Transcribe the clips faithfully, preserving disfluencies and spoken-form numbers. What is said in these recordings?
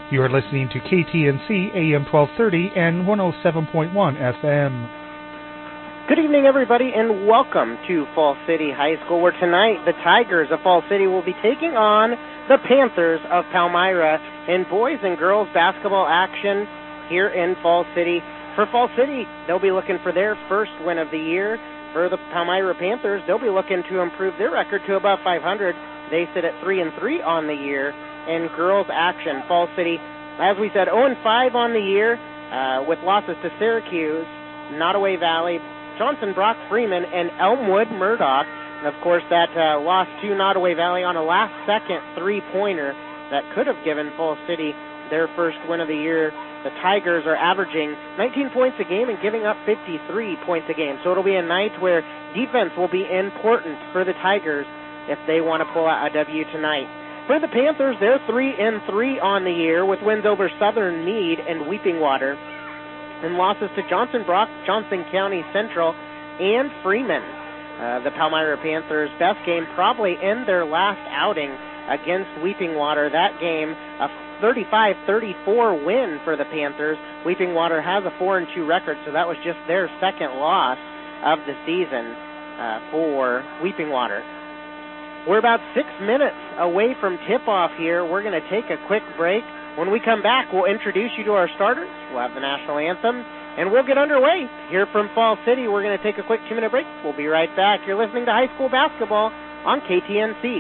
You are listening to K T N C A M twelve thirty and one oh seven point one F M. Good evening, everybody, and welcome to Fall City High School, where tonight the Tigers of Fall City will be taking on the Panthers of Palmyra in boys and girls basketball action here in Fall City. For Fall City, they'll be looking for their first win of the year. For the Palmyra Panthers, they'll be looking to improve their record to above five hundred. They sit at three and three on the year. In girls action, Fall City, as we said, oh and five on the year, uh, with losses to Syracuse, Nottoway Valley, Johnson Brock Freeman, and Elmwood Murdoch. And of course, that uh, loss to Nottoway Valley on a last-second three-pointer that could have given Fall City their first win of the year. The Tigers are averaging nineteen points a game and giving up fifty-three points a game. So it'll be a night where defense will be important for the Tigers if they want to pull out a W tonight. For the Panthers, they're three and three on the year with wins over Southern Meade and Weeping Water, and losses to Johnson Brock, Johnson County Central, and Freeman. Uh, the Palmyra Panthers' best game probably in their last outing against Weeping Water. That game, a thirty-five thirty-four win for the Panthers. Weeping Water has a four and two record, so that was just their second loss of the season uh, for Weeping Water. We're about six minutes away from tip-off here. We're going to take a quick break. When we come back, we'll introduce you to our starters. We'll have the national anthem, and we'll get underway. Here from Fall City, we're going to take a quick two-minute break. We'll be right back. You're listening to High School Basketball on K T N C.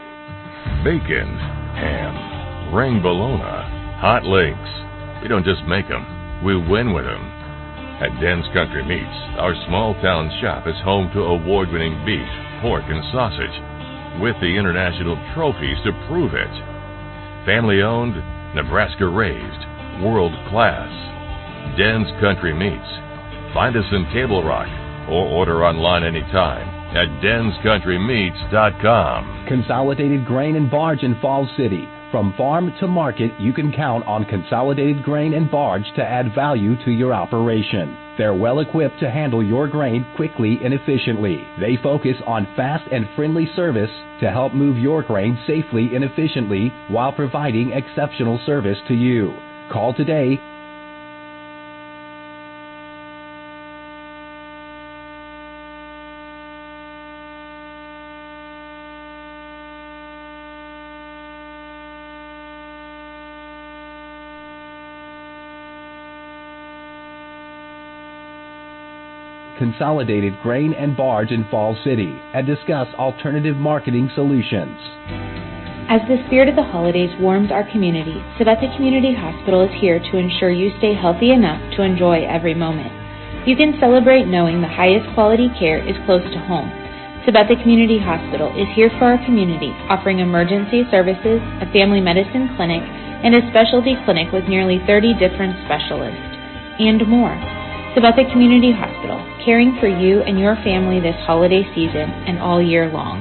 Bacon, ham, ring bologna, hot links. We don't just make them, we win with them. At Den's Country Meats, our small-town shop is home to award-winning beef, pork, and sausage, with the international trophies to prove it. Family-owned, Nebraska-raised, world-class. Den's Country Meats. Find us in Table Rock or order online anytime at dens country meats dot com. Consolidated Grain and Barge in Falls City. From farm to market, you can count on Consolidated Grain and Barge to add value to your operation. They're well equipped to handle your grain quickly and efficiently. They focus on fast and friendly service to help move your grain safely and efficiently while providing exceptional service to you. Call today. Consolidated Grain and Barge in Falls City and discuss alternative marketing solutions. As the spirit of the holidays warms our community, Sabetha Community Hospital is here to ensure you stay healthy enough to enjoy every moment. You can celebrate knowing the highest quality care is close to home. Sabetha Community Hospital is here for our community, offering emergency services, a family medicine clinic, and a specialty clinic with nearly thirty different specialists, and more. Sabetha Community Hospital, caring for you and your family this holiday season and all year long.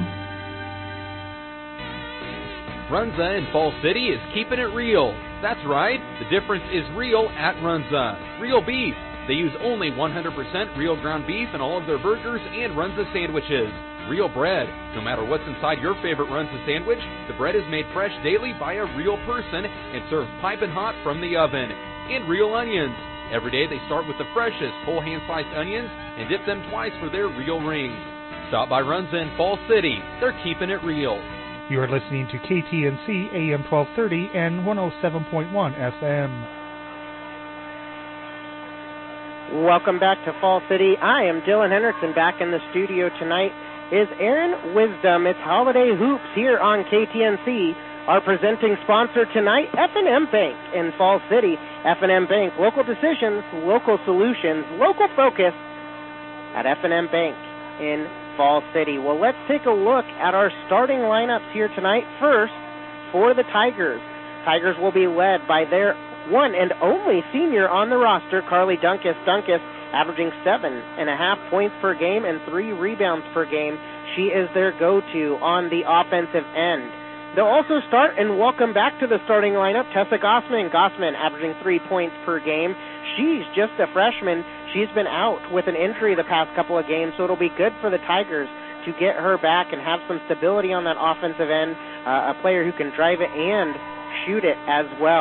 Runza in Fall City is keeping it real. That's right, the difference is real at Runza. Real beef. They use only one hundred percent real ground beef in all of their burgers and Runza sandwiches. Real bread. No matter what's inside your favorite Runza sandwich, the bread is made fresh daily by a real person and served piping hot from the oven. And real onions. Every day they start with the freshest whole hand-sliced onions and dip them twice for their real rings. Stop by Runza in Fall City. They're keeping it real. You are listening to K T N C A M twelve thirty and one oh seven point one F M. Welcome back to Fall City. I am Dylan Hendrickson. Back in the studio tonight is Aaron Wisdom. It's Holiday Hoops here on K T N C. Our presenting sponsor tonight, F and M Bank in Fall City. F and M Bank, local decisions, local solutions, local focus at F and M Bank in Fall City. Well, let's take a look at our starting lineups here tonight. First, for the Tigers. Tigers will be led by their one and only senior on the roster, Carly Dunkus. Dunkus averaging seven and a half points per game and three rebounds per game. She is their go-to on the offensive end. They'll also start and welcome back to the starting lineup Tessa Gossman. Gossman averaging three points per game. She's just a freshman. She's been out with an injury the past couple of games, so it'll be good for the Tigers to get her back and have some stability on that offensive end, uh, a player who can drive it and shoot it as well.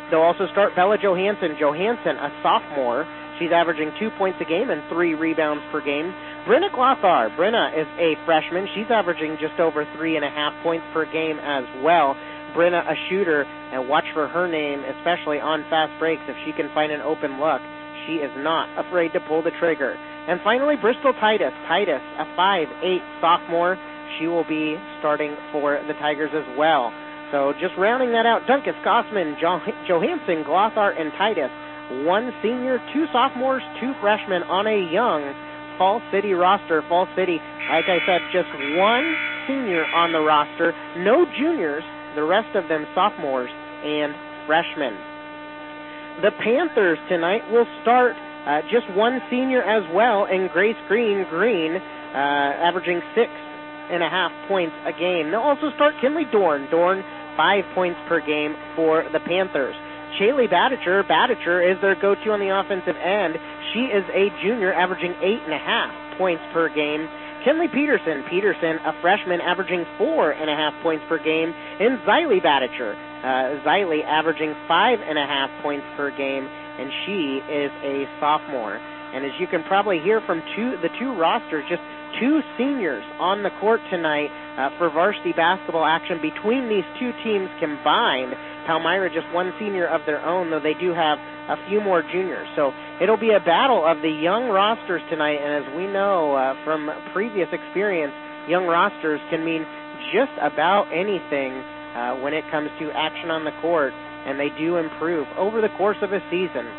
They'll also start Bella Johansson. Johansson, a sophomore. She's averaging two points a game and three rebounds per game. Brenna Glothar. Brenna is a freshman. She's averaging just over three and a half points per game as well. Brenna, a shooter, and watch for her name, especially on fast breaks. If she can find an open look, she is not afraid to pull the trigger. And finally, Bristol Titus. Titus, a five eight sophomore. She will be starting for the Tigers as well. So just rounding that out, Duncan, Gossman, jo- Johansson, Glothar, and Titus. One senior, two sophomores, two freshmen on a young Falls City roster. Falls City, like I said, just one senior on the roster. No juniors, the rest of them sophomores and freshmen. The Panthers tonight will start uh, just one senior as well, and Grace Green, Green, uh, averaging six and a half points a game. They'll also start Kinley Dorn. Dorn, five points per game for the Panthers. Shaylee Badicher. Badicher is their go-to on the offensive end. She is a junior, averaging eight and a half points per game. Kinley Peterson. Peterson, a freshman, averaging four and a half points per game. And Xylee Badicher. Uh, Xylee averaging five and a half points per game, and she is a sophomore. And as you can probably hear from two, the two rosters, just two seniors on the court tonight uh, for varsity basketball action between these two teams combined. Palmyra just one senior of their own, though they do have a few more juniors. So it'll be a battle of the young rosters tonight, and as we know uh, from previous experience, young rosters can mean just about anything uh, when it comes to action on the court, and they do improve over the course of a season.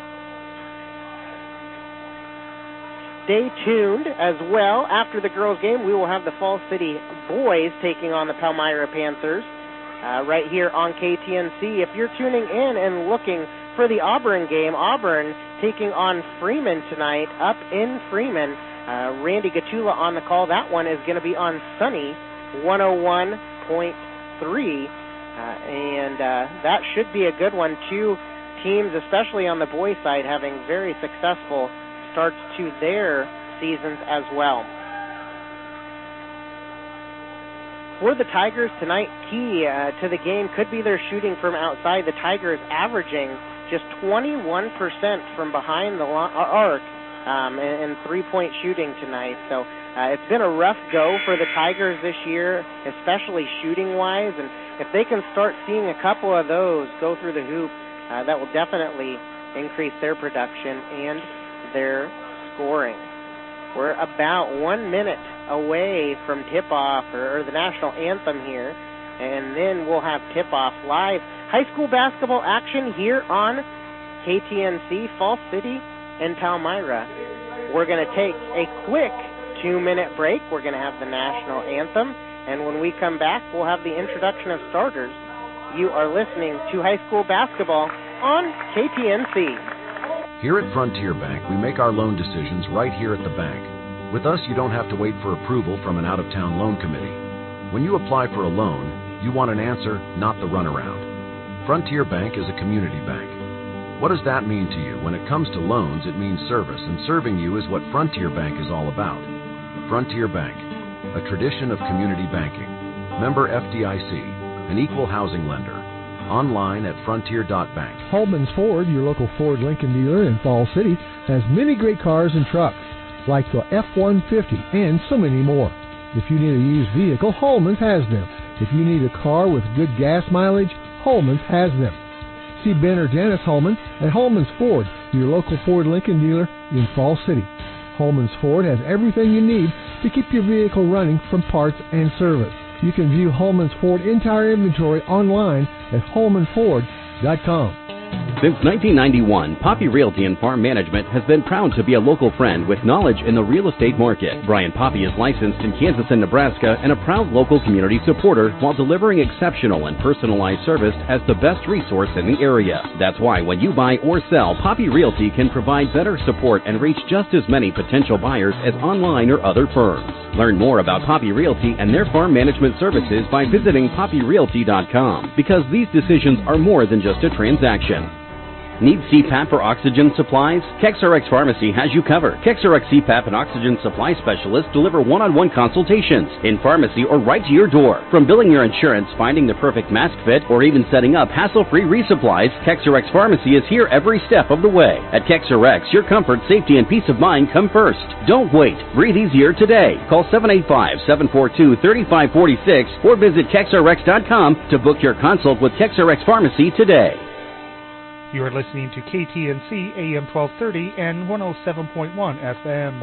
Stay tuned as well. After the girls' game, we will have the Falls City boys taking on the Palmyra Panthers uh, right here on K T N C. If you're tuning in and looking for the Auburn game, Auburn taking on Freeman tonight up in Freeman. Uh, Randy Gatula on the call. That one is going to be on Sunny one oh one point three, uh, and uh, that should be a good one. Two teams, especially on the boys' side, having very successful starts to their seasons as well. For the Tigers tonight, key uh, to the game could be their shooting from outside. The Tigers averaging just twenty-one percent from behind the arc um, and, and three-point shooting tonight. So uh, it's been a rough go for the Tigers this year, especially shooting-wise. And if they can start seeing a couple of those go through the hoop, uh, that will definitely increase their production and their scoring. We're about one minute away from tip-off, or, or the national anthem here, and then we'll have tip-off live. High school basketball action here on K T N C, Falls City and Palmyra. We're going to take a quick two-minute break. We're going to have the national anthem, and when we come back, we'll have the introduction of starters. You are listening to high school basketball on K T N C. Here at Frontier Bank, we make our loan decisions right here at the bank. With us, you don't have to wait for approval from an out-of-town loan committee. When you apply for a loan, you want an answer, not the runaround. Frontier Bank is a community bank. What does that mean to you? When it comes to loans, it means service, and serving you is what Frontier Bank is all about. Frontier Bank, a tradition of community banking. Member F D I C, an equal housing lender. Online at frontier dot bank. Holman's Ford, your local Ford Lincoln dealer in Falls City, has many great cars and trucks, like the F one fifty and so many more. If you need a used vehicle, Holman's has them. If you need a car with good gas mileage, Holman's has them. See Ben or Dennis Holman at Holman's Ford, your local Ford Lincoln dealer in Falls City. Holman's Ford has everything you need to keep your vehicle running from parts and service. You can view Holman's Ford entire inventory online at holman ford dot com. Since nineteen ninety-one, Poppy Realty and Farm Management has been proud to be a local friend with knowledge in the real estate market. Brian Poppy is licensed in Kansas and Nebraska and a proud local community supporter while delivering exceptional and personalized service as the best resource in the area. That's why when you buy or sell, Poppy Realty can provide better support and reach just as many potential buyers as online or other firms. Learn more about Poppy Realty and their farm management services by visiting poppy realty dot com, because these decisions are more than just a transaction. Need C PAP or oxygen supplies? KexRx Pharmacy has you covered. KexRx C PAP and oxygen supply specialists deliver one-on-one consultations in pharmacy or right to your door. From billing your insurance, finding the perfect mask fit, or even setting up hassle-free resupplies, KexRx Pharmacy is here every step of the way. At KexRx, your comfort, safety, and peace of mind come first. Don't wait. Breathe easier today. Call seven eight five, seven four two, three five four six or visit Kex R X dot com to book your consult with KexRx Pharmacy today. You are listening to K T N C A M twelve thirty and one oh seven point one F M.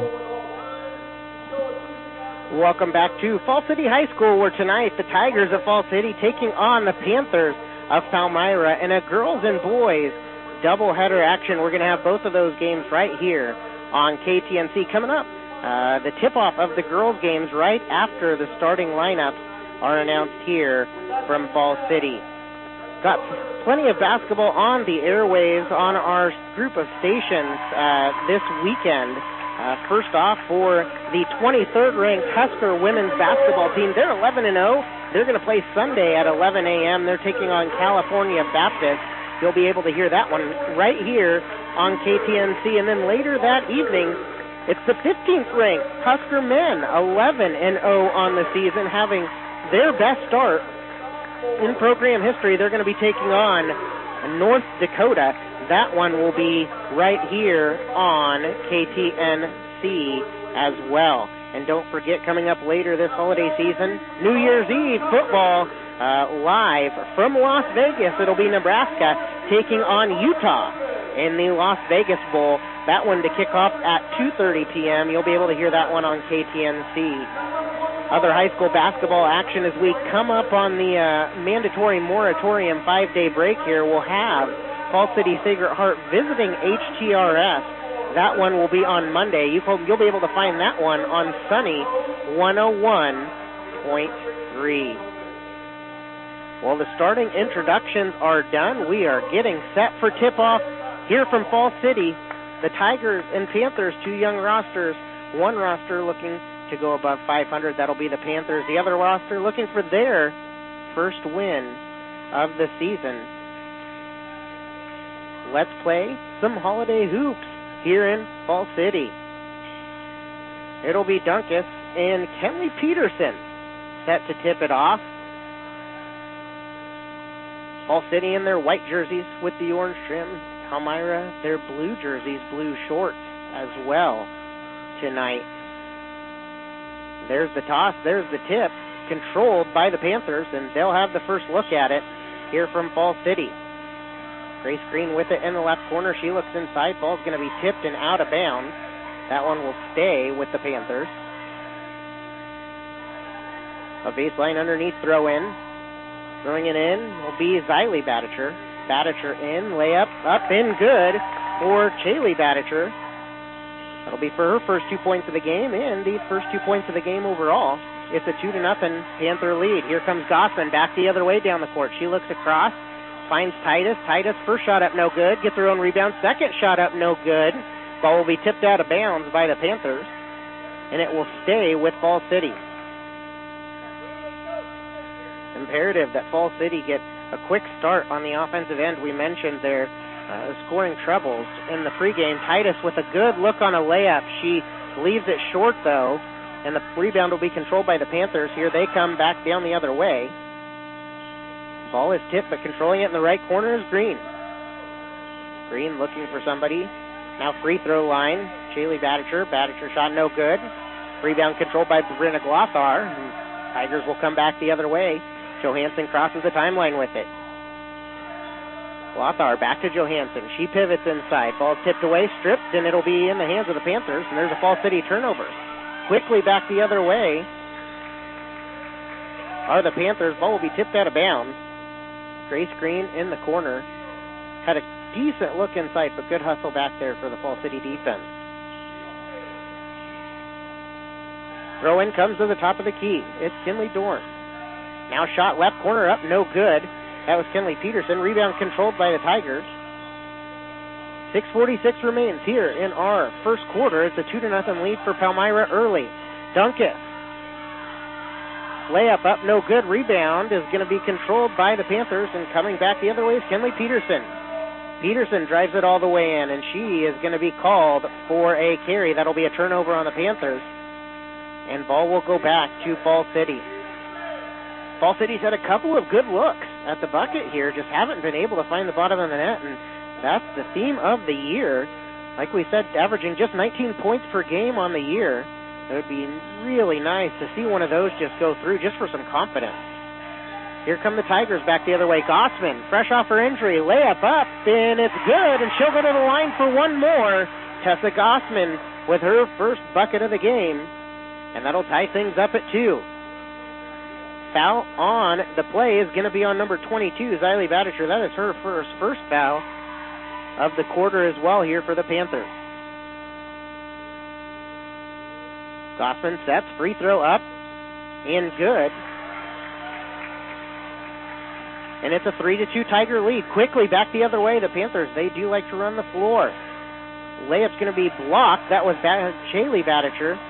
Welcome back to Fall City High School, where tonight the Tigers of Fall City taking on the Panthers of Palmyra in a girls and boys doubleheader action. We're going to have both of those games right here on K T N C. Coming up, uh, the tip-off of the girls' games right after the starting lineups are announced here from Fall City. Got plenty of basketball on the airwaves on our group of stations uh, this weekend. Uh, first off, for the twenty-third ranked Husker women's basketball team, they're eleven and oh. They're going to play Sunday at eleven a.m. They're taking on California Baptist. You'll be able to hear that one right here on K T N C. And then later that evening, it's the fifteenth ranked Husker men, eleven and oh on the season, having their best start in program history. They're going to be taking on North Dakota. That one will be right here on K T N C as well. And don't forget, coming up later this holiday season, New Year's Eve football uh, live from Las Vegas. It'll be Nebraska taking on Utah in the Las Vegas Bowl. That one to kick off at two thirty p.m. You'll be able to hear that one on K T N C. Other high school basketball action as we come up on the uh, mandatory moratorium five-day break here. We'll have Fall City Sacred Heart visiting H T R S. That one will be on Monday. You, you'll be able to find that one on Sunny one oh one point three. Well, the starting introductions are done. We are getting set for tip-off here from Fall City. The Tigers and Panthers, two young rosters. One roster looking to go above five hundred. That'll be the Panthers. The other roster looking for their first win of the season. Let's play some holiday hoops here in Fall City. It'll be Dunkus and Kenley Peterson set to tip it off. Fall City in their white jerseys with the orange trim. Palmyra, their blue jerseys, blue shorts as well tonight. There's the toss, there's the tip, controlled by the Panthers, and they'll have the first look at it here from Fall City. Grace Green with it in the left corner. She looks inside. Ball's going to be tipped and out of bounds. That one will stay with the Panthers. A baseline underneath throw in. Throwing it in will be Xylee Badicher. Badicher in, layup up and good for Chaylee Badicher. That'll be for her first two points of the game and the first two points of the game overall. It's a two to nothing Panther lead. Here comes Gossman back the other way down the court. She looks across. Finds Titus. Titus, first shot up, no good. Gets her own rebound. Second shot up, no good. Ball will be tipped out of bounds by the Panthers, and it will stay with Fall City. Imperative that Fall City get a quick start on the offensive end. We mentioned their uh, scoring troubles in the pregame. Titus with a good look on a layup. She leaves it short, though, and the rebound will be controlled by the Panthers. Here they come back down the other way. Ball is tipped, but controlling it in the right corner is Green. Green looking for somebody. Now free throw line. Chaylee Badicher. Badicher shot no good. Rebound controlled by Brenna Glothar. And Tigers will come back the other way. Johansson crosses the timeline with it. Glothar back to Johansson. She pivots inside. Ball tipped away, stripped, and it'll be in the hands of the Panthers. And there's a Fall City turnover. Quickly back the other way are the Panthers. Ball will be tipped out of bounds. Grace Green in the corner. Had a decent look inside, but good hustle back there for the Fall City defense. Throw-in comes to the top of the key. It's Kinley Dorn. Now shot left corner up, no good. That was Kenley Peterson. Rebound controlled by the Tigers. six forty-six remains here in our first quarter. It's a two to nothing lead for Palmyra early. Dunkus. Layup up, no good. Rebound is going to be controlled by the Panthers, and coming back the other way is Kenley Peterson. Peterson drives it all the way in, and she is going to be called for a carry. That'll be a turnover on the Panthers. And ball will go back to Fall City. Fall City's had a couple of good looks at the bucket here, just haven't been able to find the bottom of the net, and that's the theme of the year. Like we said, averaging just nineteen points per game on the year. It would be really nice to see one of those just go through just for some confidence. Here come the Tigers back the other way. Gossman, fresh off her injury, layup up, and it's good, and she'll go to the line for one more. Tessa Gossman with her first bucket of the game, and that'll tie things up at two. Foul on the play is going to be on number twenty-two, Xylee Badicher. That is her first first foul of the quarter as well here for the Panthers. Gossman sets, free throw up, and good. And it's a three to two Tiger lead. Quickly back the other way, the Panthers, they do like to run the floor. Layup's going to be blocked. That was Shaylee Badicher.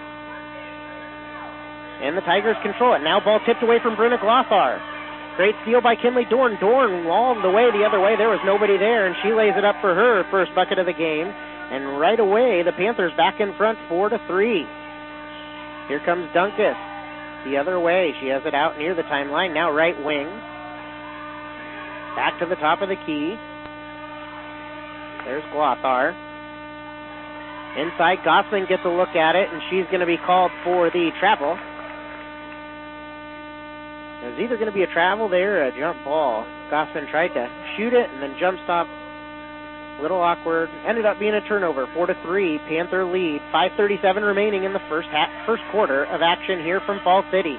And the Tigers control it. Now ball tipped away from Bruna Glothar. Great steal by Kinley Dorn. Dorn all the way the other way. There was nobody there, and she lays it up for her first bucket of the game. And right away, the Panthers back in front, four to three. Here comes Dunkus. The other way. She has it out near the timeline. Now right wing. Back to the top of the key. There's Glothar. Inside, Gossman gets a look at it, and she's going to be called for the travel. There's either going to be a travel there or a jump ball. Gossman tried to shoot it and then jump stop. A little awkward. Ended up being a turnover. Four to three. Panther lead. five thirty-seven remaining in the first half, first quarter of action here from Fall City.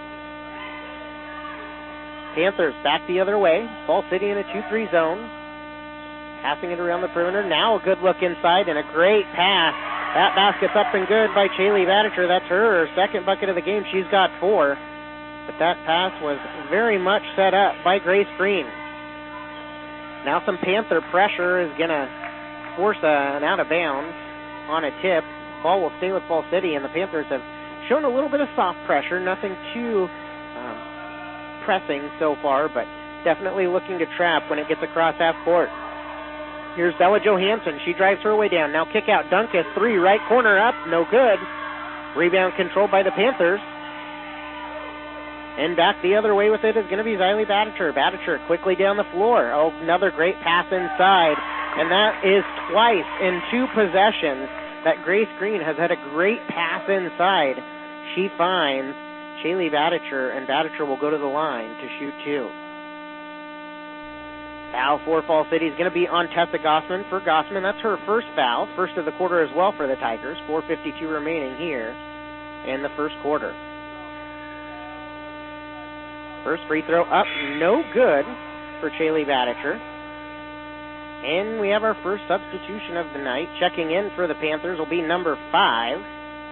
Panthers back the other way. Fall City in a two three zone. Passing it around the perimeter. Now a good look inside and a great pass. That basket's up and good by Shaylee Badicher. That's her second bucket of the game. She's got four. But that pass was very much set up by Grace Green. Now some Panther pressure is going to force a, an out of bounds on a tip. Ball will stay with Fall City, and the Panthers have shown a little bit of soft pressure. Nothing too um, pressing so far, but definitely looking to trap when it gets across half court. Here's Bella Johansson. She drives her way down. Now kick out Dunkus. Three, right corner up. No good. Rebound controlled by the Panthers. And back the other way with it is going to be Xylee Badicher. Badicher quickly down the floor. Oh, another great pass inside. And that is twice in two possessions that Grace Green has had a great pass inside. She finds Shaylee Badicher, and Badicher will go to the line to shoot two. Foul for Fall City is going to be on Tessa Gossman. For Gossman, that's her first foul. First of the quarter as well for the Tigers. four fifty-two remaining here in the first quarter. First free throw up, no good for Shaylee Badicher. And we have our first substitution of the night. Checking in for the Panthers will be number five.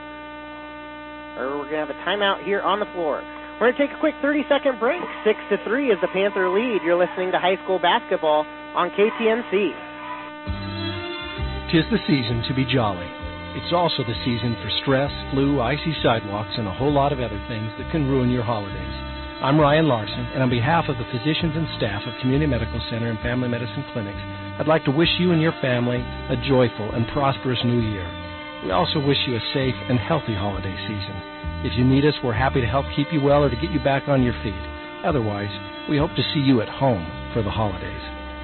Or we're going to have a timeout here on the floor. We're going to take a quick thirty-second break. Six to three is the Panther lead. You're listening to high school basketball on K T N C. 'Tis the season to be jolly. It's also the season for stress, flu, icy sidewalks, and a whole lot of other things that can ruin your holidays. I'm Ryan Larson, and on behalf of the physicians and staff of Community Medical Center and Family Medicine Clinics, I'd like to wish you and your family a joyful and prosperous new year. We also wish you a safe and healthy holiday season. If you need us, we're happy to help keep you well or to get you back on your feet. Otherwise, we hope to see you at home for the holidays.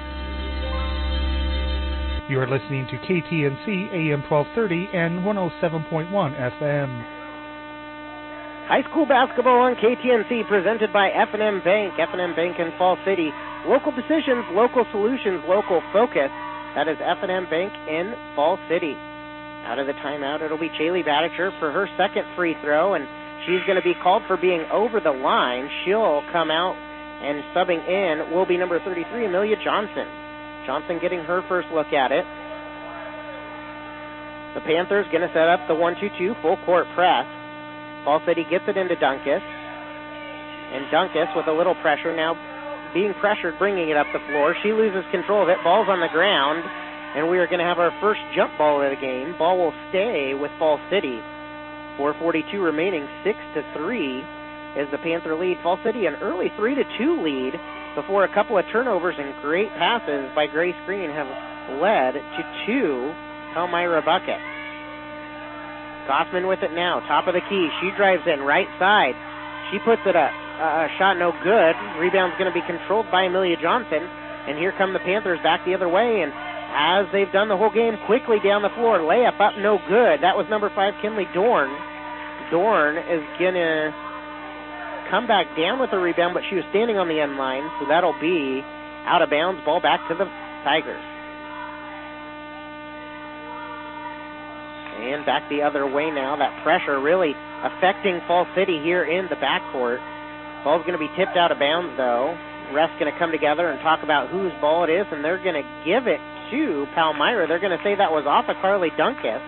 You are listening to K T N C A M twelve thirty and one oh seven point one F M. High school basketball on K T N C presented by F and M Bank. F and M Bank in Fall City. Local decisions, local solutions, local focus. That is F and M Bank in Fall City. Out of the timeout, it'll be Shaylee Badicher for her second free throw, and she's going to be called for being over the line. She'll come out, and subbing in will be number thirty-three, Amelia Johnson. Johnson getting her first look at it. The Panthers going to set up the one two two full court press. Fall City gets it into Dunkus. And Dunkus with a little pressure now being pressured, bringing it up the floor. She loses control of it. Ball's on the ground. And we are going to have our first jump ball of the game. Ball will stay with Fall City. four forty-two remaining, six to three. is the Panther lead. Fall City an early three to two lead before a couple of turnovers and great passes by Grace Green have led to two Palmyra buckets. Gossman with it now, top of the key. She drives in, right side. She puts it up. Uh, shot no good. Rebound's going to be controlled by Amelia Johnson. And here come the Panthers back the other way. And as they've done the whole game, quickly down the floor. Layup up, no good. That was number five, Kinley Dorn. Dorn is going to come back down with the rebound, but she was standing on the end line. So that'll be out of bounds. Ball back to the Tigers. And back the other way now. That pressure really affecting Fall City here in the backcourt. Ball's going to be tipped out of bounds, though. Ref's going to come together and talk about whose ball it is, and they're going to give it to Palmyra. They're going to say that was off of Carly Dunkus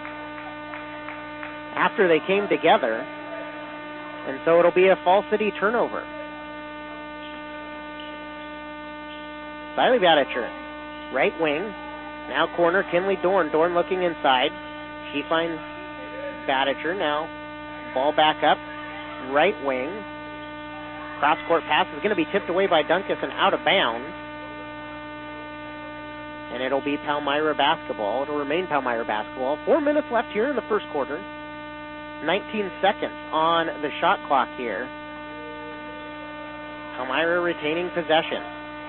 after they came together. And so it'll be a Fall City turnover. Siley Badicher, right wing. Now corner, Kinley Dorn. Dorn looking inside. She finds Badicher now. Ball back up, right wing. Cross-court pass is going to be tipped away by Dunkus and out of bounds. And it'll be Palmyra basketball. It'll remain Palmyra basketball. Four minutes left here in the first quarter. nineteen seconds on the shot clock here. Palmyra retaining possession.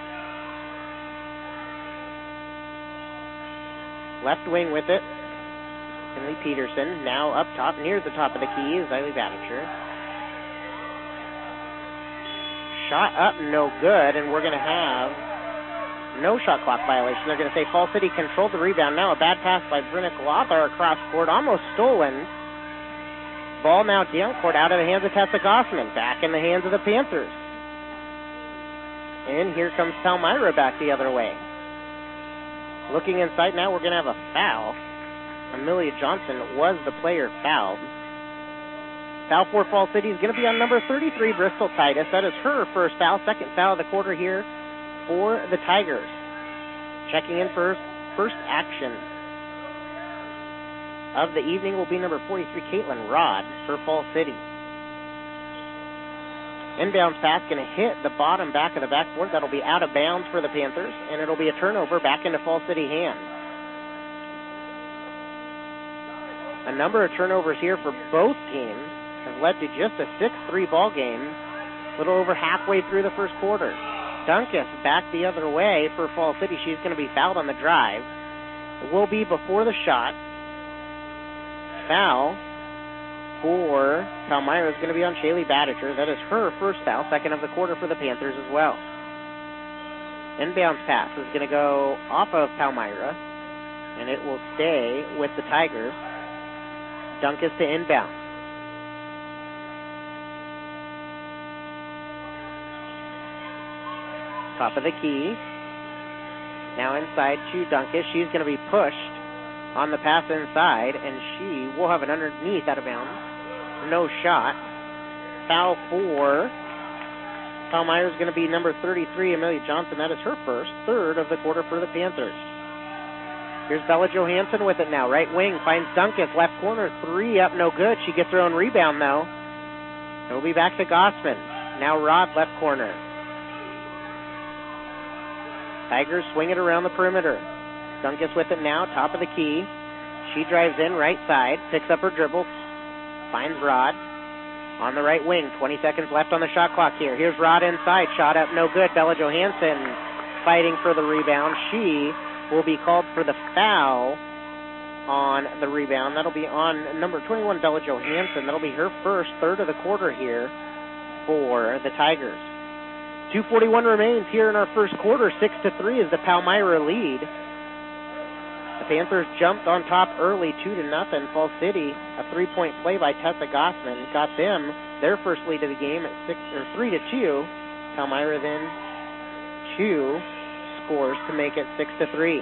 Left wing with it. Kinley Peterson now up top, near the top of the key is Siley Badicher. Shot up, no good, and we're going to have no shot clock violation. They're going to say Fall City controlled the rebound. Now a bad pass by Brenna Lothar across court, almost stolen. Ball now down court, out of the hands of Tessa Gossman, back in the hands of the Panthers. And here comes Palmyra back the other way. Looking inside now, we're going to have a foul. Amelia Johnson was the player fouled. Foul for Fall City is going to be on number thirty-three, Bristol Titus. That is her first foul, second foul of the quarter here for the Tigers. Checking in for first action of the evening will be number forty-three, Caitlin Rod for Fall City. Inbounds pass going to hit the bottom back of the backboard. That'll be out of bounds for the Panthers, and it'll be a turnover back into Fall City hands. A number of turnovers here for both teams have led to just a six three ball game, a little over halfway through the first quarter. Dunkus back the other way for Fall City. She's going to be fouled on the drive. It will be before the shot. Foul for Palmyra is going to be on Shaylee Badicher. That is her first foul, second of the quarter for the Panthers as well. Inbounds pass is going to go off of Palmyra, and it will stay with the Tigers. Dunkus to inbound. Top of the key. Now inside to Dunkus. She's going to be pushed on the pass inside, and she will have it underneath out of bounds. No shot. Foul for Palmyra is going to be number thirty-three, Amelia Johnson. That is her first, third of the quarter for the Panthers. Here's Bella Johansson with it now. Right wing finds Dunkus. Left corner, three up, no good. She gets her own rebound, though. It'll be back to Gossman. Now Rod, left corner. Tigers swing it around the perimeter. Dunkus with it now, top of the key. She drives in, right side, picks up her dribble, finds Rod on the right wing. twenty seconds left on the shot clock here. Here's Rod inside. Shot up, no good. Bella Johansson fighting for the rebound. She will be called for the foul on the rebound. That'll be on number twenty-one, Bella Johansson. That'll be her first, third of the quarter here for the Tigers. two forty-one remains here in our first quarter. six to three is the Palmyra lead. The Panthers jumped on top early, two to nothing. Fall City, a three-point play by Tessa Gossman, got them their first lead of the game at six or three to two. Palmyra then two scores to make it six to three.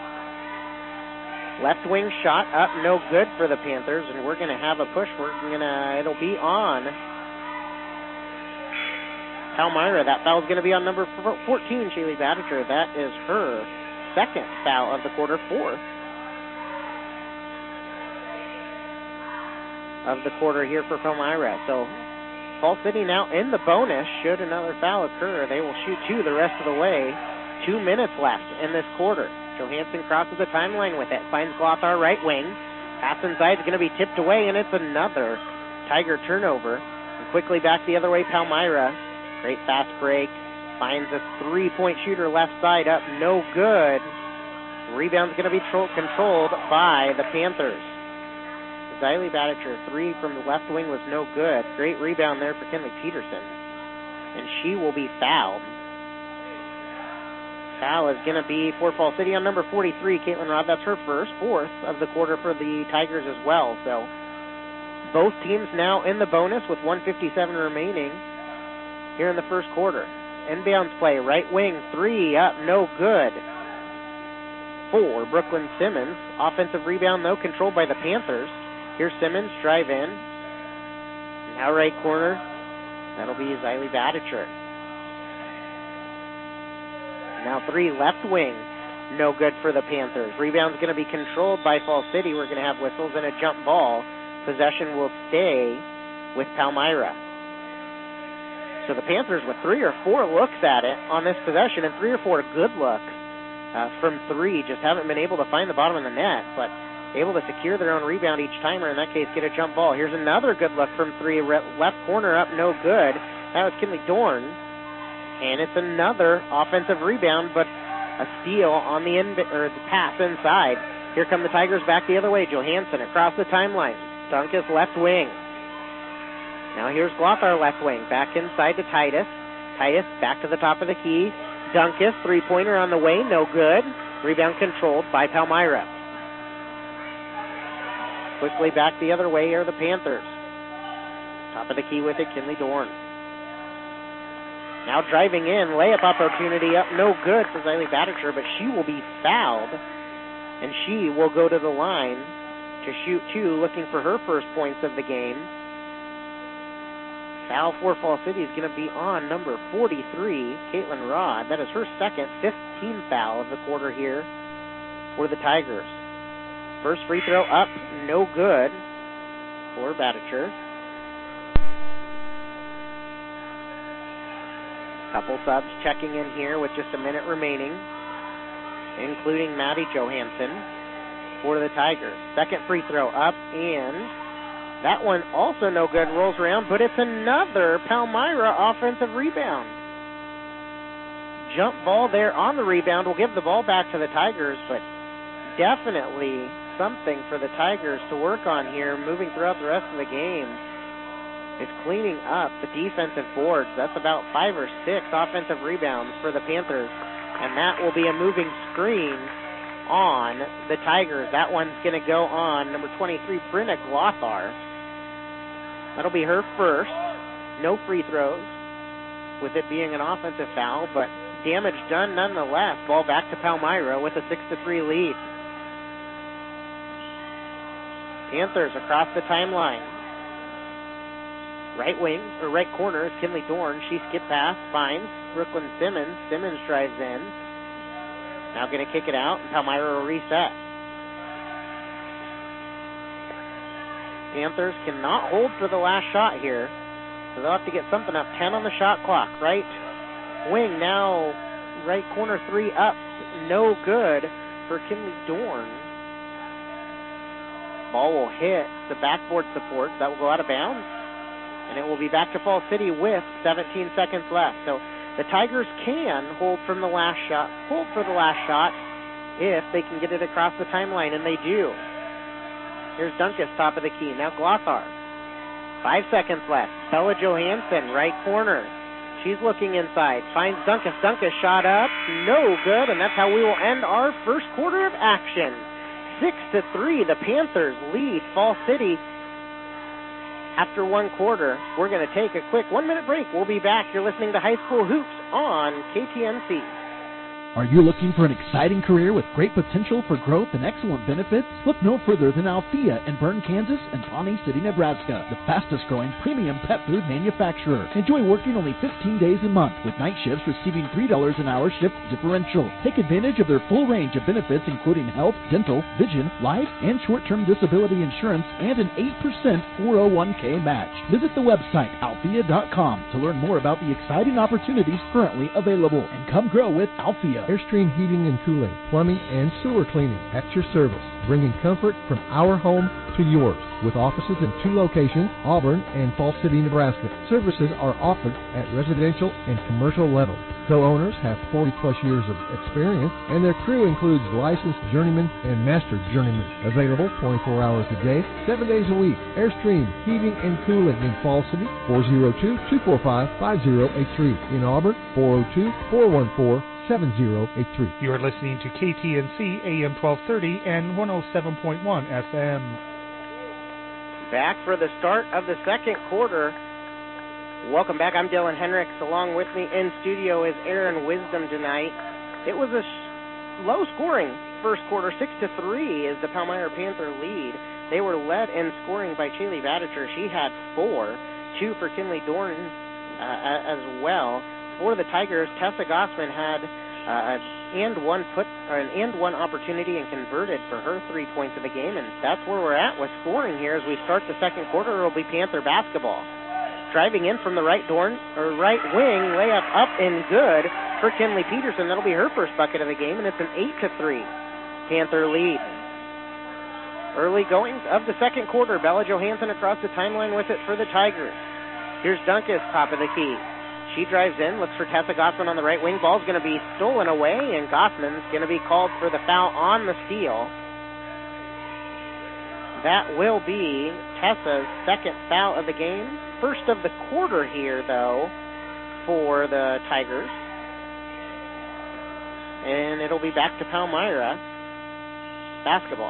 Left wing shot up, no good for the Panthers, and we're going to have a push. We're gonna, it'll be on Palmyra. That foul is going to be on number fourteen, Shaylee Badicher. That is her second foul of the quarter, four of the quarter here for Palmyra. So Fall City now in the bonus. Should another foul occur, they will shoot two the rest of the way. Two minutes left in this quarter. Johansson crosses the timeline with it. Finds Glothar right wing. Pass inside is going to be tipped away, and it's another Tiger turnover. And quickly back the other way, Palmyra. Great fast break. Finds a three-point shooter left side up. No good. Rebound's going to be tro- controlled by the Panthers. Xylee Badicher, three from the left wing was no good. Great rebound there for Kinley Peterson. And she will be fouled. Foul is going to be for Fall City on number forty-three, Caitlin Rodd. That's her first, fourth of the quarter for the Tigers as well. So both teams now in the bonus with one fifty-seven remaining here in the first quarter. Inbounds play, right wing, three up, no good. For Brooklyn Simmons. Offensive rebound, though, controlled by the Panthers. Here's Simmons, drive in. Now right corner, that'll be Xylee Badicher. Now three left wing, no good for the Panthers. Rebound's going to be controlled by Fall City. We're going to have whistles and a jump ball. Possession will stay with Palmyra. So the Panthers with three or four looks at it on this possession, and three or four good looks uh, from three. Just haven't been able to find the bottom of the net, but able to secure their own rebound each time, or in that case, get a jump ball. Here's another good look from three. Left corner up, no good. That was Kinley Dorn. And it's another offensive rebound, but a steal on the in, or the pass inside. Here come the Tigers back the other way. Johansson across the timeline. Dunkus left wing. Now here's Glothar left wing. Back inside to Titus. Titus back to the top of the key. Dunkus, three-pointer on the way, no good. Rebound controlled by Palmyra. Quickly back the other way are the Panthers. Top of the key with it, Kinley Dorn. Now driving in, layup opportunity up, no good for Xylee Badicher, but she will be fouled, and she will go to the line to shoot two, looking for her first points of the game. Foul for Fall City is going to be on number forty-three, Caitlin Rodd. That is her second, fifteenth foul of the quarter here for the Tigers. First free throw up, no good for Badicher. Couple subs checking in here with just a minute remaining, including Maddie Johansson for the Tigers. Second free throw up, and that one also no good. Rolls around, but it's another Palmyra offensive rebound. Jump ball there on the rebound. We'll give the ball back to the Tigers, but definitely something for the Tigers to work on here moving throughout the rest of the game. Is cleaning up the defensive boards. That's about five or six offensive rebounds for the Panthers. And that will be a moving screen on the Tigers. That one's going to go on number twenty-three, Brenna Glothar. That'll be her first. No free throws, with it being an offensive foul, but damage done nonetheless. Ball back to Palmyra with a six to three lead. Panthers across the timeline. Right wing, or right corner is Kinley Dorn. She skip pass, finds Brooklyn Simmons. Simmons drives in. Now going to kick it out, and Palmyra will reset. Panthers cannot hold for the last shot here, so they'll have to get something up. ten on the shot clock. Right wing now, right corner three up. No good for Kinley Dorn. Ball will hit the backboard supports. That will go out of bounds. And it will be back to Fall City with seventeen seconds left. So the Tigers can hold from the last shot, hold for the last shot if they can get it across the timeline, and they do. Here's Dunkus, top of the key. Now Glothar. Five seconds left. Bella Johansson, right corner. She's looking inside. Finds Dunkus. Dunkus shot up. No good, and that's how we will end our first quarter of action. Six to three, the Panthers lead Fall City. After one quarter, we're going to take a quick one-minute break. We'll be back. You're listening to High School Hoops on K T N C. Are you looking for an exciting career with great potential for growth and excellent benefits? Look no further than Althea in Bern, Kansas and Pawnee City, Nebraska, the fastest growing premium pet food manufacturer. Enjoy working only fifteen days a month with night shifts receiving three dollars an hour shift differential. Take advantage of their full range of benefits including health, dental, vision, life, and short-term disability insurance and an eight percent four oh one k match. Visit the website althea dot com to learn more about the exciting opportunities currently available and come grow with Althea. Airstream Heating and Cooling, Plumbing, and Sewer Cleaning at your service, bringing comfort from our home to yours. With offices in two locations, Auburn and Falls City, Nebraska. Services are offered at residential and commercial levels. Co-owners have forty plus years of experience, and their crew includes licensed journeymen and master journeymen. Available twenty-four hours a day, seven days a week. Airstream Heating and Cooling in Falls City, four oh two, two four five, five oh eight three. In Auburn, four oh two, four one four, seven oh eight three. You are listening to K T N C A M twelve thirty and one oh seven point one F M. Back for the start of the second quarter. Welcome back. I'm Dylan Hendricks. Along with me in studio is Aaron Wisdom tonight. It was a sh- low-scoring first quarter, six to three is the Palmyra Panther lead. They were led in scoring by Chaley Vadacher. She had four, two for Kinley Dorn uh, as well. For the Tigers, Tessa Gossman had uh, and one put or an and one opportunity and converted for her three points of the game, and that's where we're at with scoring here as we start the second quarter. It'll be Panther basketball. Driving in from the right Dorn or right wing, layup up and good for Kinley Peterson. That'll be her first bucket of the game, and it's an eight to three Panther lead. Early goings of the second quarter. Bella Johansson across the timeline with it for the Tigers. Here's Dunkus, top of the key. She drives in, looks for Tessa Gossman on the right wing. Ball's going to be stolen away, and Gossman's going to be called for the foul on the steal. That will be Tessa's second foul of the game. First of the quarter here, though, for the Tigers. And it'll be back to Palmyra basketball.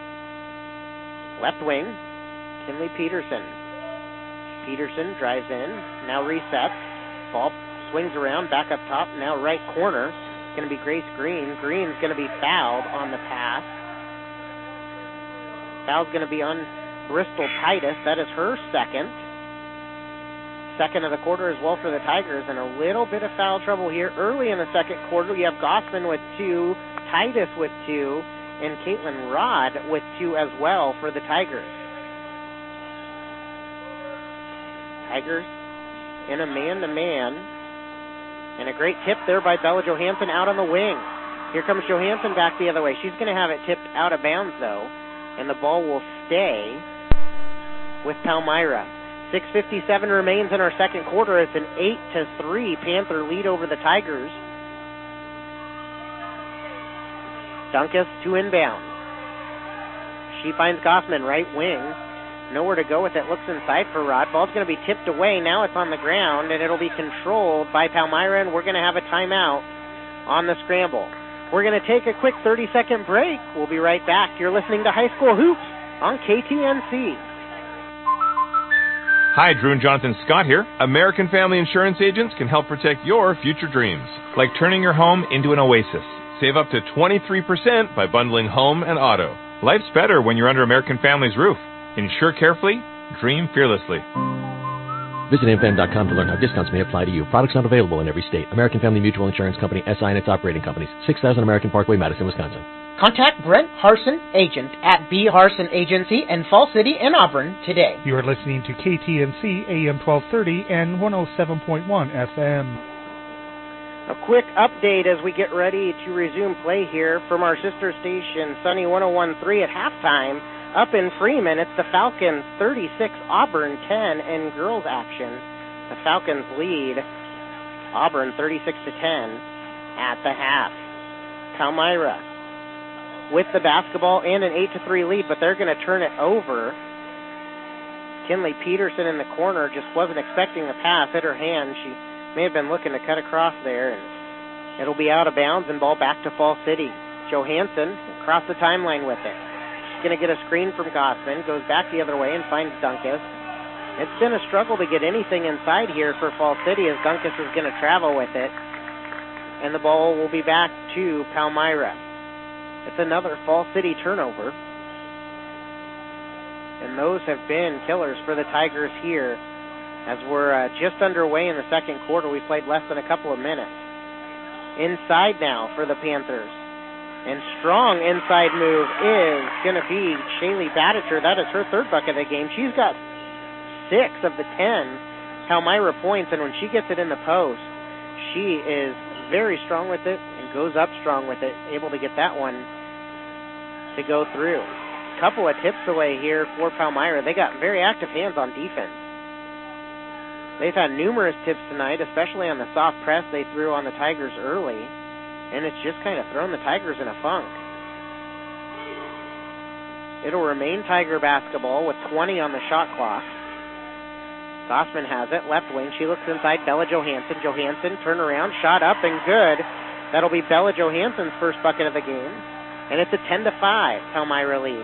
Left wing, Kinley Peterson. Peterson drives in, now resets. Ball swings around, back up top, now right corner. It's going to be Grace Green. Green's going to be fouled on the pass. Foul's going to be on Bristol Titus. That is her second. Second of the quarter as well for the Tigers, and a little bit of foul trouble here early in the second quarter. You have Gossman with two, Titus with two, and Caitlin Rod with two as well for the Tigers. Tigers in a man-to-man. And a great tip there by Bella Johansson out on the wing. Here comes Johansson back the other way. She's going to have it tipped out of bounds, though. And the ball will stay with Palmyra. six fifty-seven remains in our second quarter. It's an eight to three Panther lead over the Tigers. Dunkus to inbound. She finds Gossman, right wing. Nowhere to go with it. Looks inside for Rod. Ball's going to be tipped away. Now it's on the ground, and it'll be controlled by Palmyra, and we're going to have a timeout on the scramble. We're going to take a quick thirty-second break. We'll be right back. You're listening to High School Hoops on K T N C. Hi, Drew and Jonathan Scott here. American Family Insurance agents can help protect your future dreams, like turning your home into an oasis. Save up to twenty-three percent by bundling home and auto. Life's better when you're under American Family's roof. Insure carefully, dream fearlessly. Visit A M F A M dot com to learn how discounts may apply to you. Products not available in every state. American Family Mutual Insurance Company, S I and its operating companies. six thousand American Parkway, Madison, Wisconsin. Contact Brent Harson, agent at B. Harson Agency in Fall City and Auburn today. You are listening to K T N C A M twelve thirty and one oh seven point one F M. A quick update as we get ready to resume play here from our sister station, Sunny one oh one point three at halftime. Up in Freeman, it's the Falcons thirty-six, Auburn ten in girls action. The Falcons lead Auburn thirty-six to ten at the half. Palmyra with the basketball and an eight to three lead, but they're going to turn it over. Kinley Peterson in the corner just wasn't expecting the pass, hit her hand. She may have been looking to cut across there, and it'll be out of bounds and ball back to Fall City. Johansson across the timeline with it. Going to get a screen from Gossman, goes back the other way and finds Dunkus. It's been a struggle to get anything inside here for Fall City as Dunkus is going to travel with it. And the ball will be back to Palmyra. It's another Fall City turnover. And those have been killers for the Tigers here as we're uh, just underway in the second quarter. We played less than a couple of minutes. Inside now for the Panthers. And strong inside move is going to be Shaylee Baditcher. That is her third bucket of the game. She's got six of the ten Palmyra points, and when she gets it in the post, she is very strong with it and goes up strong with it, able to get that one to go through. Couple of tips away here for Palmyra. They got very active hands on defense. They've had numerous tips tonight, especially on the soft press they threw on the Tigers early, and it's just kind of thrown the Tigers in a funk. It'll remain Tiger basketball with twenty on the shot clock. Gossman has it, left wing. She looks inside, Bella Johansson. Johansson, turn around, shot up and good. That'll be Bella Johansson's first bucket of the game, and it's a ten to five Palmyra lead.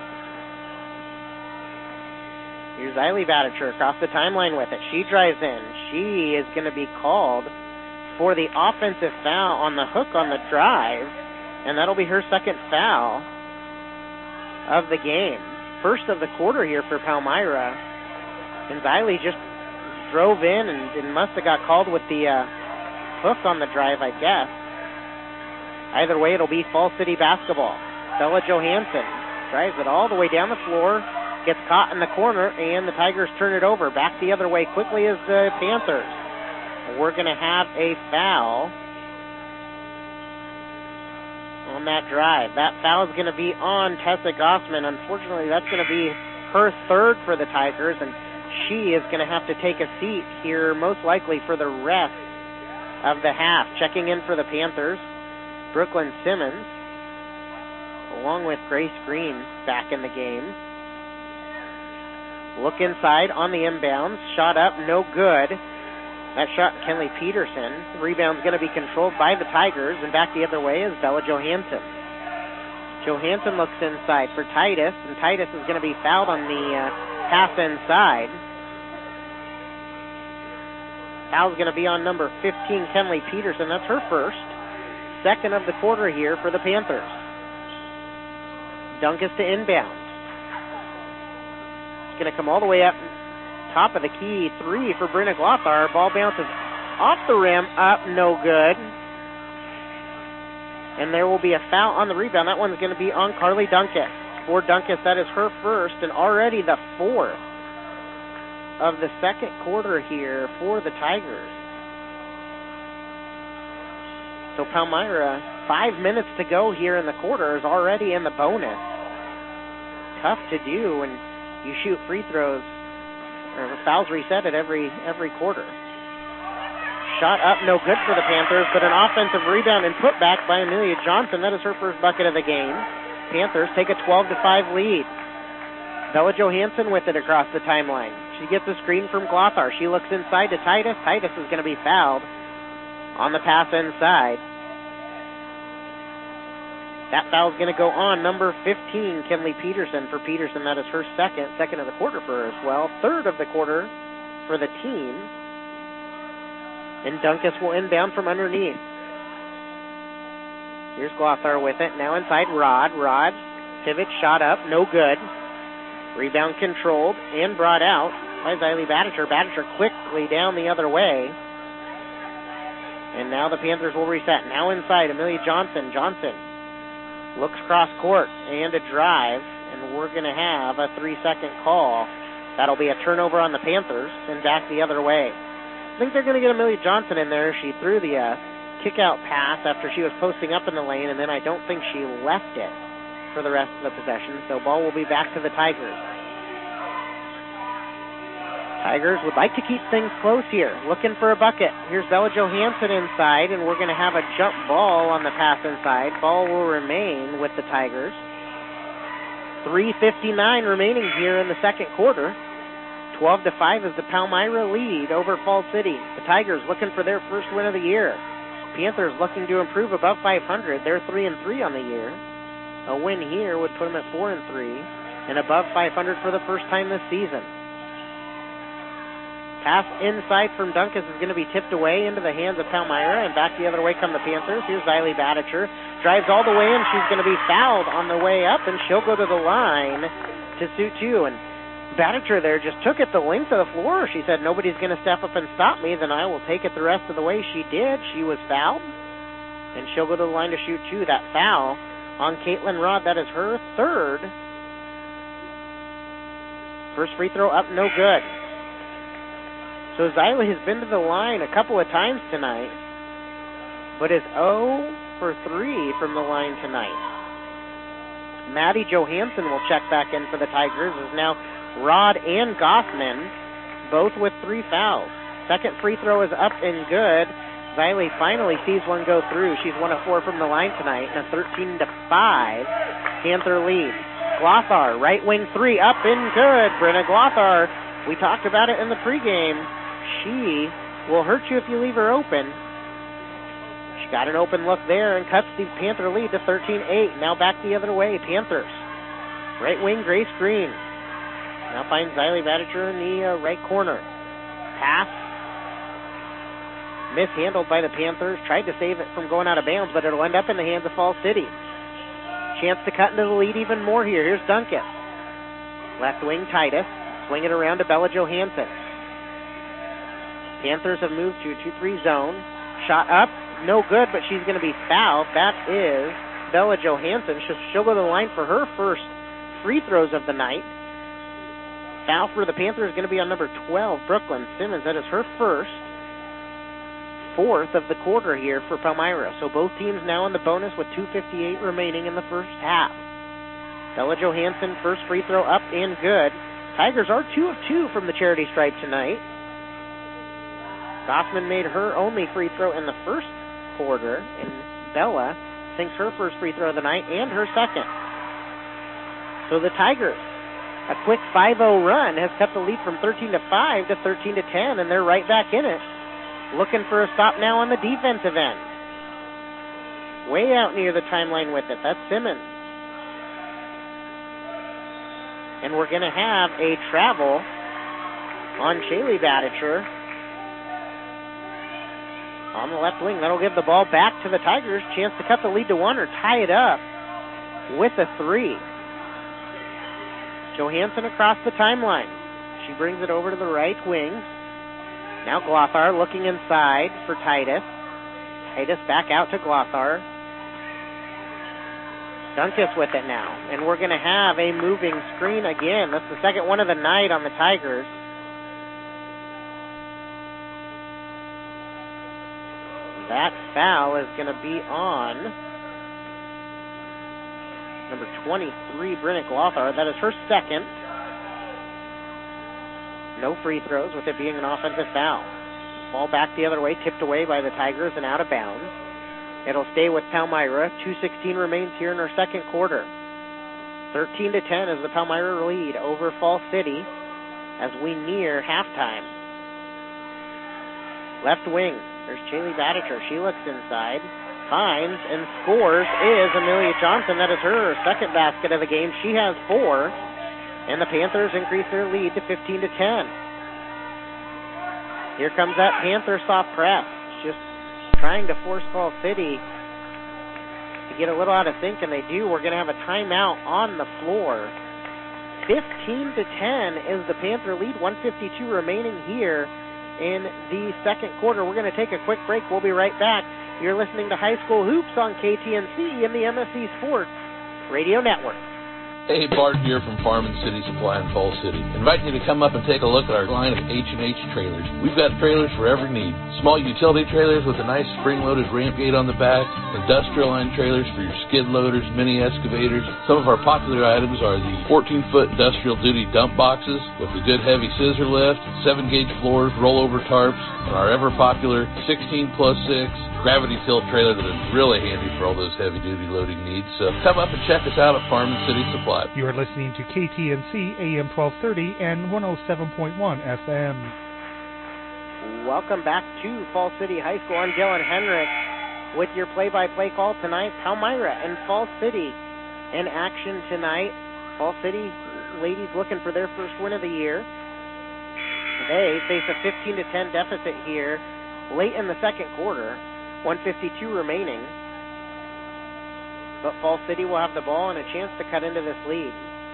Here's Eiley Baditcher across the timeline with it. She drives in. She is going to be called for the offensive foul on the hook on the drive, and that'll be her second foul of the game. First of the quarter here for Palmyra. And Eiley just drove in and, and must have got called with the uh, hook on the drive, I guess. Either way, it'll be Fall City basketball. Bella Johansson drives it all the way down the floor, gets caught in the corner, and the Tigers turn it over. Back the other way quickly as the Panthers. We're going to have a foul on that drive. That foul is going to be on Tessa Gossman. Unfortunately, that's going to be her third for the Tigers, and she is going to have to take a seat here, most likely for the rest of the half. Checking in for the Panthers, Brooklyn Simmons, along with Grace Green back in the game. Look inside on the inbounds. Shot up, no good. That shot, Kenley Peterson. The rebound's going to be controlled by the Tigers, and back the other way is Bella Johansson. Johansson looks inside for Titus, and Titus is going to be fouled on the uh, pass inside. Foul's going to be on number fifteen, Kenley Peterson. That's her first. Second of the quarter here for the Panthers. Dunkus to inbound. Going to come all the way up top of the key. Three for Brenna Glothar. Ball bounces off the rim, up, no good. And there will be a foul on the rebound. That one's going to be on Carly Dunkus. For Dunkus, that is her first and already the fourth of the second quarter here for the Tigers. So Palmyra, five minutes to go here in the quarter, is already in the bonus. Tough to do, and you shoot free throws, or fouls reset at every every quarter. Shot up, no good for the Panthers, but an offensive rebound and put back by Amelia Johnson. That is her first bucket of the game. Panthers take a twelve to five lead. Bella Johansson with it across the timeline. She gets a screen from Glothar. She looks inside to Titus. Titus is going to be fouled on the pass inside. That foul is going to go on number fifteen, Kenley Peterson. For Peterson, that is her second, second of the quarter for her as well. Third of the quarter for the team. And Dunkus will inbound from underneath. Here's Glothar with it. Now inside Rod. Rod, pivot, shot up, no good. Rebound controlled and brought out by Eiley Baditcher. Baditcher quickly down the other way. And now the Panthers will reset. Now inside, Amelia Johnson. Johnson looks cross court and a drive, and we're going to have a three-second call. That'll be a turnover on the Panthers and back the other way. I think they're going to get Amelia Johnson in there. She threw the uh, kick-out pass after she was posting up in the lane, and then I don't think she left it for the rest of the possession. So ball will be back to the Tigers. Tigers would like to keep things close here, looking for a bucket. Here's Bella Johansson inside, and we're going to have a jump ball on the pass inside. Ball will remain with the Tigers. three fifty-nine remaining here in the second quarter. twelve to five is the Palmyra lead over Fall City. The Tigers looking for their first win of the year. Panthers looking to improve above five hundred. They're three and three on the year. A win here would put them at four and three, and above five hundred for the first time this season. Pass inside from Duncan is going to be tipped away into the hands of Palmyra, and back the other way come the Panthers. Here's Xylee Badicher. Drives all the way in. She's going to be fouled on the way up, and she'll go to the line to shoot two. And Badicher there just took it the length of the floor. She said, nobody's going to step up and stop me, then I will take it the rest of the way. She did. She was fouled, and she'll go to the line to shoot two. That foul on Caitlin Rodd, that is her third. First free throw up, no good. So Xylee has been to the line a couple of times tonight, but is zero for three from the line tonight. Maddie Johansson will check back in for the Tigers, as now Rodd and Gossman both with three fouls. Second free throw is up and good. Xylee finally sees one go through. She's one of four from the line tonight, and a thirteen to five Panther lead. Glothar, right wing three, up and good. Brenna Glothar, we talked about it in the pregame. She will hurt you if you leave her open. She got an open look there and cuts the Panther lead to thirteen eight. Now back the other way, Panthers. Right wing, Grace Green. Now finds Xylee Badicher in the uh, right corner. Pass. Mishandled by the Panthers. Tried to save it from going out of bounds, but it'll end up in the hands of Falls City. Chance to cut into the lead even more here. Here's Duncan. Left wing, Titus. Swing it around to Bella Johansson. Panthers have moved to a two three zone. Shot up, no good, but she's going to be fouled. That is Bella Johansson. She'll, she'll go to the line for her first free throws of the night. Foul for the Panthers is going to be on number twelve, Brooklyn Simmons. That is her first. Fourth of the quarter here for Palmyra. So both teams now in the bonus with two fifty-eight remaining in the first half. Bella Johansson, first free throw up and good. Tigers are two of two from the charity stripe tonight. Gossman made her only free throw in the first quarter, and Bella sinks her first free throw of the night and her second. So the Tigers, a quick five oh run, has cut the lead from thirteen to five to thirteen to ten, and they're right back in it. Looking for a stop now on the defensive end. Way out near the timeline with it. That's Simmons. And we're going to have a travel on Shaylee Badicher on the left wing. That'll give the ball back to the Tigers. Chance to cut the lead to one or tie it up with a three. Johansson across the timeline. She brings it over to the right wing. Now Glothar looking inside for Titus. Titus back out to Glothar. Dunkus with it now. And we're going to have a moving screen again. That's the second one of the night on the Tigers. That foul is going to be on number twenty-three, Brenna Glothar. That is her second. No free throws with it being an offensive foul. Ball back the other way, tipped away by the Tigers and out of bounds. It'll stay with Palmyra. two sixteen remains here in our second quarter. thirteen to ten is the Palmyra lead over Fall City as we near halftime. Left wing. There's Shaylee Badicher. She looks inside, finds, and scores is Amelia Johnson. That is her second basket of the game. She has four, and the Panthers increase their lead to fifteen to ten. Here comes that Panther soft press. Just trying to force Fall City to get a little out of sync, and they do. We're going to have a timeout on the floor. fifteen to ten is the Panther lead. one fifty-two remaining here in the second quarter. We're going to take a quick break. We'll be right back. You're listening to High School Hoops on K T N C and the M S C Sports Radio Network. Hey, Bart here from Farm and City Supply in Falls City. Inviting you to come up and take a look at our line of H and H trailers. We've got trailers for every need. Small utility trailers with a nice spring-loaded ramp gate on the back, industrial line trailers for your skid loaders, mini excavators. Some of our popular items are the fourteen-foot industrial duty dump boxes with a good heavy scissor lift, seven-gauge floors, rollover tarps, and our ever-popular sixteen plus six gravity tilt trailer that is really handy for all those heavy-duty loading needs. So come up and check us out at Farm and City Supply. You are listening to K T N C A M twelve thirty and one oh seven point one F M. Welcome back to Fall City High School. I'm Dylan Henrik with your play-by-play call tonight. Palmyra and Fall City in action tonight. Fall City ladies looking for their first win of the year. They face a fifteen to ten deficit here late in the second quarter, one fifty-two remaining. But Fall City will have the ball and a chance to cut into this lead.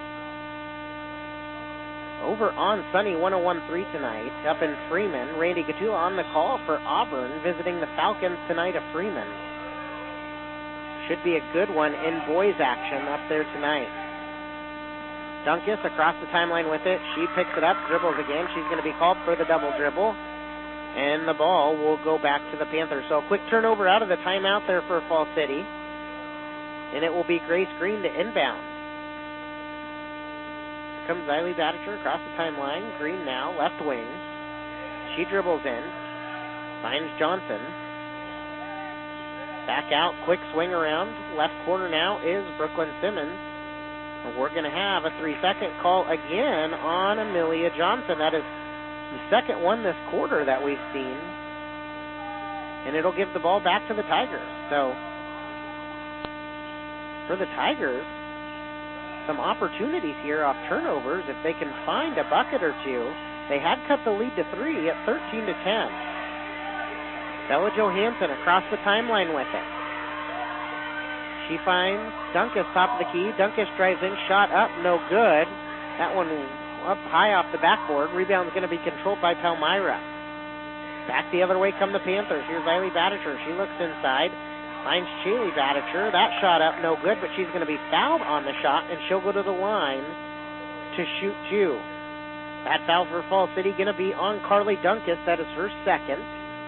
Over on Sunny one oh one point three tonight, up in Freeman, Randy Gatula on the call for Auburn, visiting the Falcons tonight of Freeman. Should be a good one in boys action up there tonight. Dunkus across the timeline with it. She picks it up, dribbles again. She's going to be called for the double dribble. And the ball will go back to the Panthers. So a quick turnover out of the timeout there for Fall City. And it will be Grace Green to inbound. Here comes Riley Badicher across the timeline. Green now, left wing. She dribbles in. Finds Johnson. Back out, quick swing around. Left corner now is Brooklyn Simmons. And we're going to have a three-second call again on Amelia Johnson. That is the second one this quarter that we've seen. And it'll give the ball back to the Tigers. So, for the Tigers, some opportunities here off turnovers. If they can find a bucket or two, they had cut the lead to three at thirteen to ten. Bella Johansson across the timeline with it. She finds Dunkus top of the key. Dunkus drives in, shot up, no good. That one up high off the backboard. Rebound's going to be controlled by Palmyra. Back the other way come the Panthers. Here's Riley Badicher. She looks inside, finds Chaley Badicher. That shot up, no good, but she's going to be fouled on the shot, and she'll go to the line to shoot two. That foul for Fall City going to be on Carly Dunkus. That is her second.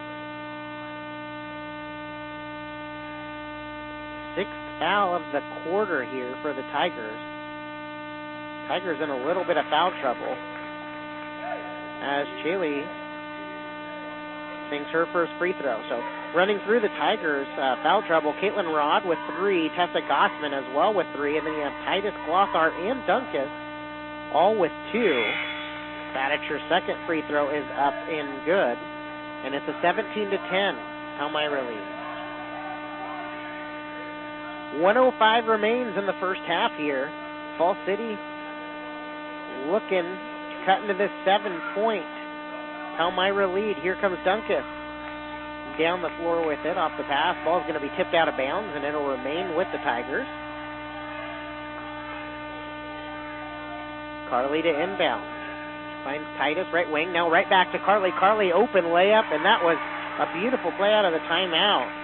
Sixth foul of the quarter here for the Tigers. Tigers in a little bit of foul trouble as Chaley sinks her first free throw. So running through the Tigers uh, foul trouble, Caitlin Rod with three, Tessa Gossman as well with three, and then you have Titus Glossart and Dunkus all with two. Badicher's second free throw is up and good, and it's a seventeen to ten Palmyra lead. one oh five remains in the first half here. Fall City looking to cut into this seven-point Palmyra lead. Here comes Dunkus. Down the floor with it off the pass. Ball's going to be tipped out of bounds, and it'll remain with the Tigers. Carly to inbound. Finds Titus, right wing. Now right back to Carly. Carly open layup, and that was a beautiful play out of the timeout.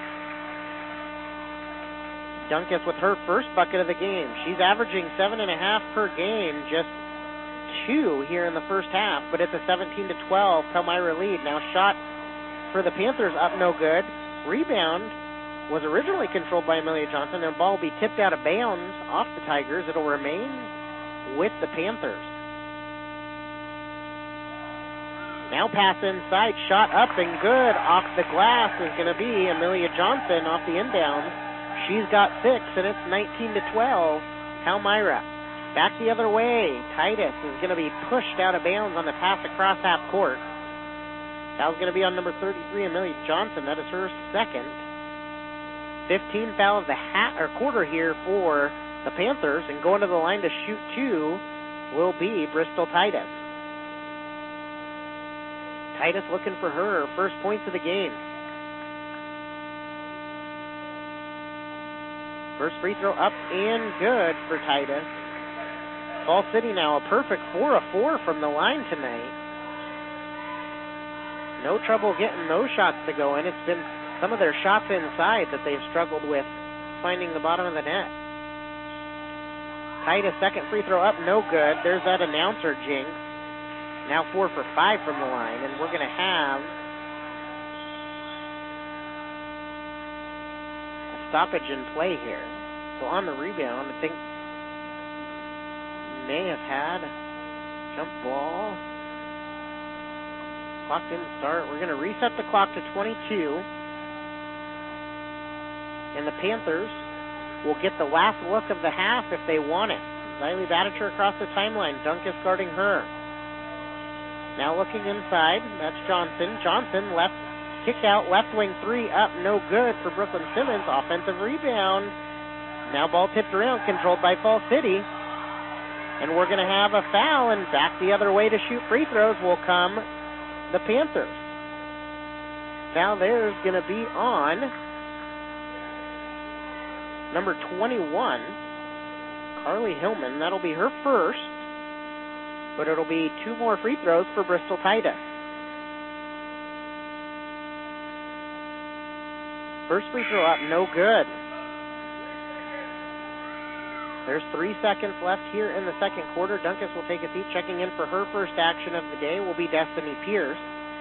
Dunkus with her first bucket of the game. She's averaging seven and a half per game, just two here in the first half, but it's a seventeen to twelve Palmyra lead. Now shot for the Panthers up, no good. Rebound was originally controlled by Amelia Johnson, and the ball will be tipped out of bounds off the Tigers. It'll remain with the Panthers. Now pass inside, shot up and good. Off the glass is going to be Amelia Johnson off the inbound. She's got six, and it's nineteen to twelve Palmyra. Back the other way. Titus is going to be pushed out of bounds on the pass across half court. Foul's going to be on number thirty-three, Amelia Johnson. That is her second. fifteen foul of the hat or quarter here for the Panthers, and going to the line to shoot two will be Bristol Titus. Titus looking for her first points of the game. First free throw up and good for Titus. Fall City now a perfect four of four from the line tonight. No trouble getting those shots to go in. It's been some of their shots inside that they've struggled with finding the bottom of the net. Titus second free throw up, no good. There's that announcer jinx. Now four for five from the line, and we're going to have stoppage in play here. So on the rebound, I think may have had jump ball. Clock didn't start. We're going to reset the clock to twenty-two. And the Panthers will get the last look of the half if they want it. Riley Badicher across the timeline. Dunkus guarding her. Now looking inside. That's Johnson. Johnson left. Kick out, left wing three up, no good for Brooklyn Simmons. Offensive rebound. Now ball tipped around, controlled by Fall City. And we're going to have a foul, and back the other way to shoot free throws will come the Panthers. Foul there is going to be on number twenty-one, Carly Hillman. That'll be her first, but it'll be two more free throws for Bristol Titus. First free throw up, no good. There's three seconds left here in the second quarter. Dunkus will take a seat. Checking in for her first action of the day will be Destiny Pierce.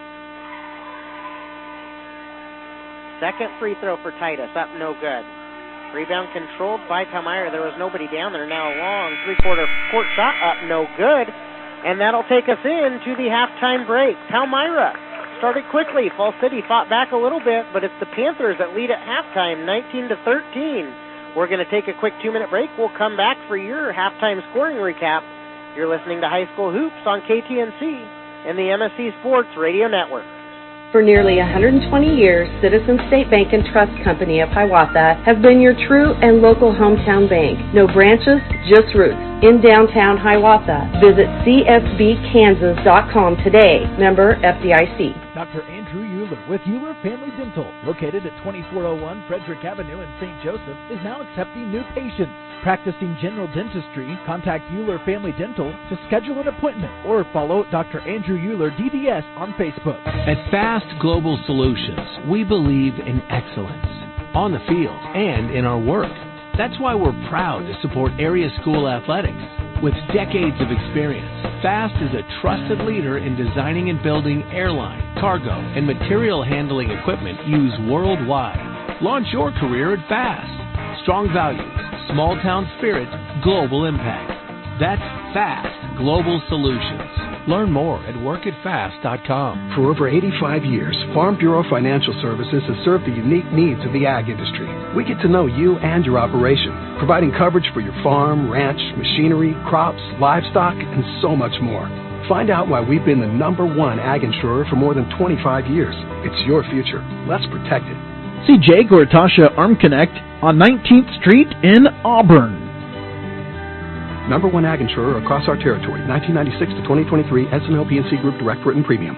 Second free throw for Titus, up no good. Rebound controlled by Palmyra. There was nobody down there. Now a long three-quarter court shot, up no good. And that'll take us into the halftime break. Palmyra started quickly. Fall City fought back a little bit, but it's the Panthers that lead at halftime, nineteen to thirteen. We're going to take a quick two-minute break. We'll come back for your halftime scoring recap. You're listening to High School Hoops on K T N C and the M S C Sports Radio Network. For nearly one hundred twenty years, Citizens State Bank and Trust Company of Hiawatha have been your true and local hometown bank. No branches, just roots. In downtown Hiawatha. Visit c s b kansas dot com today. Member F D I C. Doctor Andrew Euler with Euler Family Dental, located at twenty-four oh one Frederick Avenue in Saint Joseph, is now accepting new patients. Practicing general dentistry, contact Euler Family Dental to schedule an appointment or follow Doctor Andrew Euler D D S on Facebook. At Fast Global Solutions, we believe in excellence on the field and in our work. That's why we're proud to support area school athletics. With decades of experience, Fast is a trusted leader in designing and building airline, cargo, and material handling equipment used worldwide. Launch your career at Fast. Strong values, small town spirit, global impact. That's Fast Global Solutions. Learn more at work at fast dot com. For over eighty-five years, Farm Bureau Financial Services has served the unique needs of the ag industry. We get to know you and your operation, providing coverage for your farm, ranch, machinery, crops, livestock, and so much more. Find out why we've been the number one ag insurer for more than twenty-five years. It's your future. Let's protect it. See Jake or Tasha Arm Connect on nineteenth Street in Auburn. Number one ag insurer across our territory, nineteen ninety-six to twenty twenty-three, S and L P N C Group Direct Written Premium.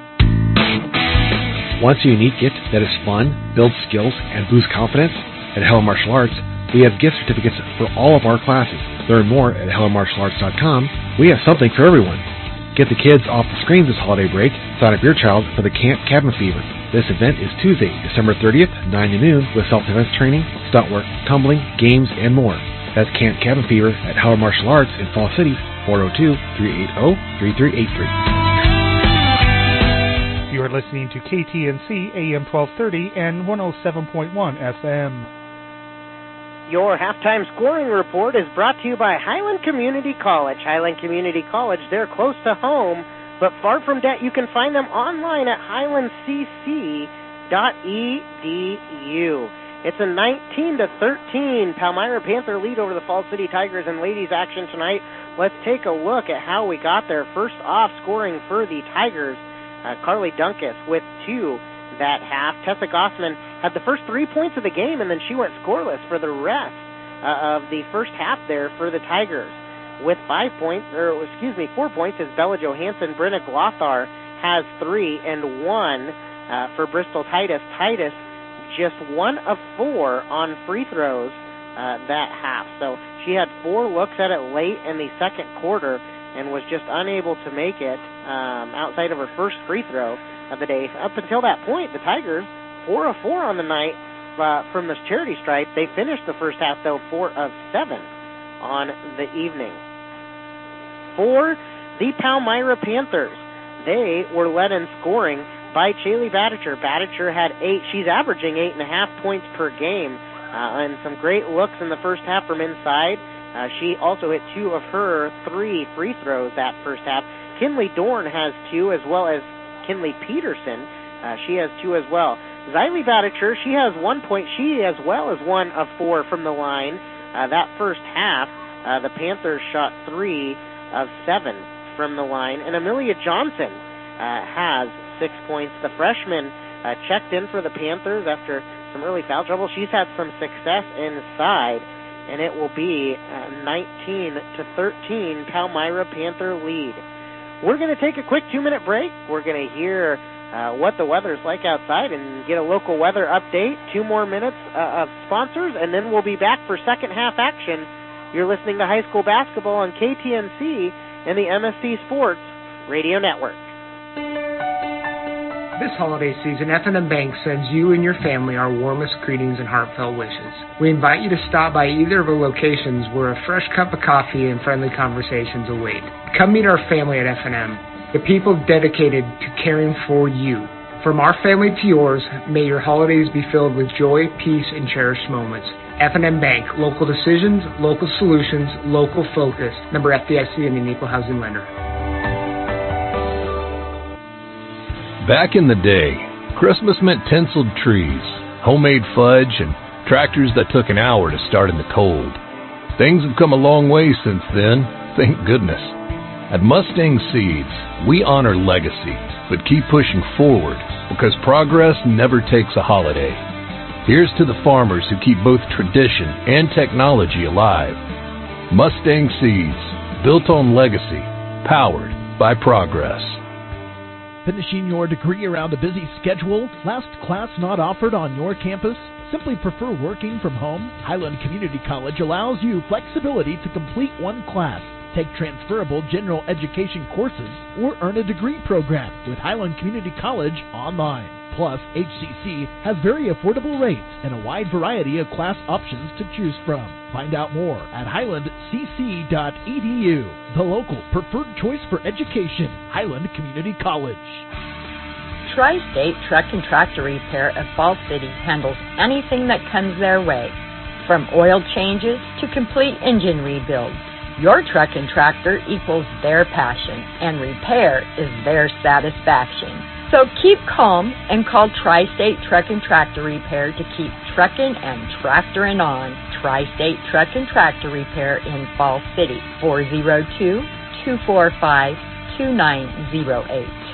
Want a unique gift that is fun, builds skills, and boosts confidence? At Hello Martial Arts, we have gift certificates for all of our classes. Learn more at hello martial arts dot com. We have something for everyone. Get the kids off the screens this holiday break. Sign up your child for the Camp Cabin Fever. This event is Tuesday, December thirtieth, nine to noon, with self-defense training, stunt work, tumbling, games, and more. That's Camp Cabin Fever at Howard Martial Arts in Fall City, four oh two, three eight oh, three three eight three. You are listening to K T N C A M twelve thirty and one oh seven point one F M. Your halftime scoring report is brought to you by Highland Community College. Highland Community College, they're close to home, but far from debt. You can find them online at highland c c dot e d u. It's a nineteen to thirteen Palmyra Panther lead over the Falls City Tigers in ladies action tonight. Let's take a look at how we got there. First off, scoring for the Tigers, uh, Carly Dunkus with two that half. Tessa Gossman had the first three points of the game, and then she went scoreless for the rest uh, of the first half there for the Tigers. With five points, or excuse me, four points is Bella Johansson. Brenna Glothar has three and one uh, for Bristol Titus. Titus just one of four on free throws uh, that half. So she had four looks at it late in the second quarter and was just unable to make it um, outside of her first free throw of the day. Up until that point, the Tigers, four of four on the night uh, from the charity stripe. They finished the first half, though, four of seven on the evening. For the Palmyra Panthers, they were led in scoring by Chaley Badicher. Badicher had eight. She's averaging eight and a half points per game, uh, and some great looks in the first half from inside. Uh, she also hit two of her three free throws that first half. Kinley Dorn has two, as well as Kinley Peterson. Uh, she has two as well. Xylee Badicher, she has one point. She as well as one of four from the line. Uh, that first half, uh, the Panthers shot three of seven from the line. And Amelia Johnson uh, has six points. The freshman uh, checked in for the Panthers after some early foul trouble. She's had some success inside, and it will be uh, nineteen to thirteen Palmyra Panther lead. We're going to take a quick two-minute break. We're going to hear uh, what the weather's like outside and get a local weather update. Two more minutes uh, of sponsors, and then we'll be back for second half action. You're listening to high school basketball on K T N C and the M S C Sports Radio Network. This holiday season, F and M Bank sends you and your family our warmest greetings and heartfelt wishes. We invite you to stop by either of our locations where a fresh cup of coffee and friendly conversations await. Come meet our family at F and M, the people dedicated to caring for you. From our family to yours, may your holidays be filled with joy, peace, and cherished moments. F and M Bank, local decisions, local solutions, local focus. Member F D I C and an equal housing lender. Back in the day, Christmas meant tinseled trees, homemade fudge, and tractors that took an hour to start in the cold. Things have come a long way since then, thank goodness. At Mustang Seeds, we honor legacy, but keep pushing forward because progress never takes a holiday. Here's to the farmers who keep both tradition and technology alive. Mustang Seeds, built on legacy, powered by progress. Finishing your degree around a busy schedule? Last class not offered on your campus? Simply prefer working from home? Highland Community College allows you flexibility to complete one class, take transferable general education courses, or earn a degree program with Highland Community College online. Plus, H C C has very affordable rates and a wide variety of class options to choose from. Find out more at highland c c dot e d u, the local preferred choice for education, Highland Community College. Tri-State Truck and Tractor Repair of Fall City handles anything that comes their way, from oil changes to complete engine rebuilds. Your truck and tractor equals their passion, and repair is their satisfaction. So keep calm and call Tri-State Truck and Tractor Repair to keep trucking and tractoring on. Tri-State Truck and Tractor Repair in Fall City, four oh two, two four five, two nine oh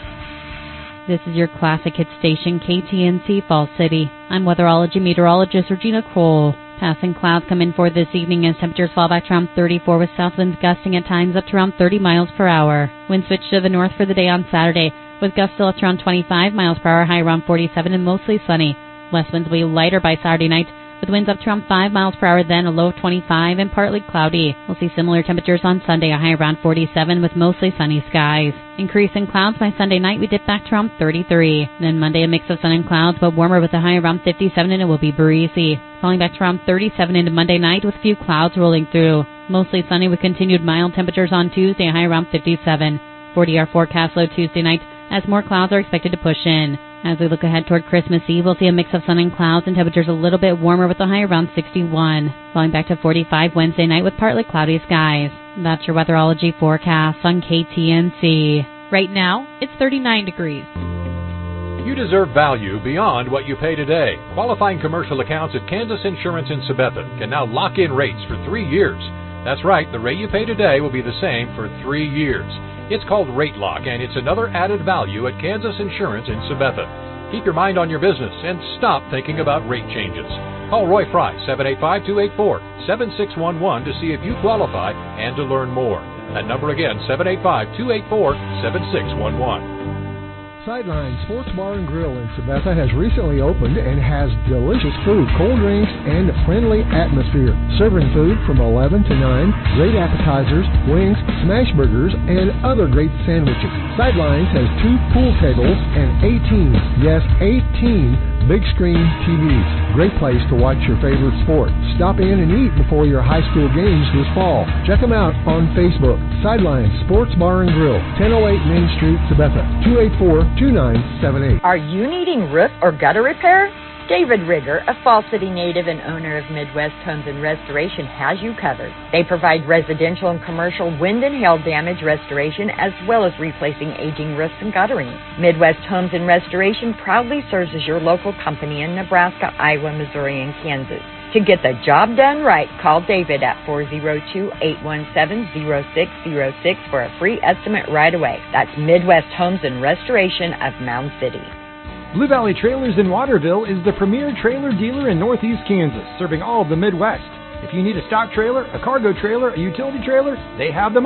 eight. This is your classic hit station, K T N C Fall City. I'm weatherology meteorologist Regina Kroll. Passing clouds come in for this evening as temperatures fall back to around thirty-four with south winds gusting at times up to around thirty miles per hour. Winds switch to the north for the day on Saturday, with gusts still up to around twenty-five miles per hour, high around forty-seven and mostly sunny. West winds will be lighter by Saturday night, with winds up to around five miles per hour, then a low of twenty-five and partly cloudy. We'll see similar temperatures on Sunday, a high around forty-seven with mostly sunny skies. Increase in clouds by Sunday night, we dip back to around thirty-three. Then Monday, a mix of sun and clouds, but warmer with a high around fifty-seven, and it will be breezy. Falling back to around thirty-seven into Monday night with a few clouds rolling through. Mostly sunny with continued mild temperatures on Tuesday, a high around fifty-seven. forty-hour forecast low Tuesday night as more clouds are expected to push in. As we look ahead toward Christmas Eve, we'll see a mix of sun and clouds and temperatures a little bit warmer with a high around sixty-one. Falling back to forty-five Wednesday night with partly cloudy skies. That's your weatherology forecast on K T N C. Right now, it's thirty-nine degrees. You deserve value beyond what you pay today. Qualifying commercial accounts at Kansas Insurance in Sabetha can now lock in rates for three years. That's right, the rate you pay today will be the same for three years. It's called Rate Lock, and it's another added value at Kansas Insurance in Sabetha. Keep your mind on your business and stop thinking about rate changes. Call Roy Fry, seven eight five, two eight four, seven six one one to see if you qualify and to learn more. That number again, seven eight five, two eight four, seven six one one. Sideline Sports Bar and Grill in Sabetha has recently opened and has delicious food, cold drinks, and friendly atmosphere. Serving food from eleven to nine, great appetizers, wings, smash burgers, and other great sandwiches. Sidelines has two pool tables and eighteen, yes, eighteen big screen T Vs. Great place to watch your favorite sport. Stop in and eat before your high school games this fall. Check them out on Facebook. Sideline Sports Bar and Grill, ten oh eight Main Street, Sabetha, two eight four, two nine seven eight. Are you needing roof or gutter repair? David Rigger, a Fall City native and owner of Midwest Homes and Restoration, has you covered. They provide residential and commercial wind and hail damage restoration as well as replacing aging roofs and guttering. Midwest Homes and Restoration proudly serves as your local company in Nebraska, Iowa, Missouri, and Kansas. To get the job done right, call David at four oh two, eight one seven, oh six oh six for a free estimate right away. That's Midwest Homes and Restoration of Mound City. Blue Valley Trailers in Waterville is the premier trailer dealer in Northeast Kansas, serving all of the Midwest. If you need a stock trailer, a cargo trailer, a utility trailer, they have them all.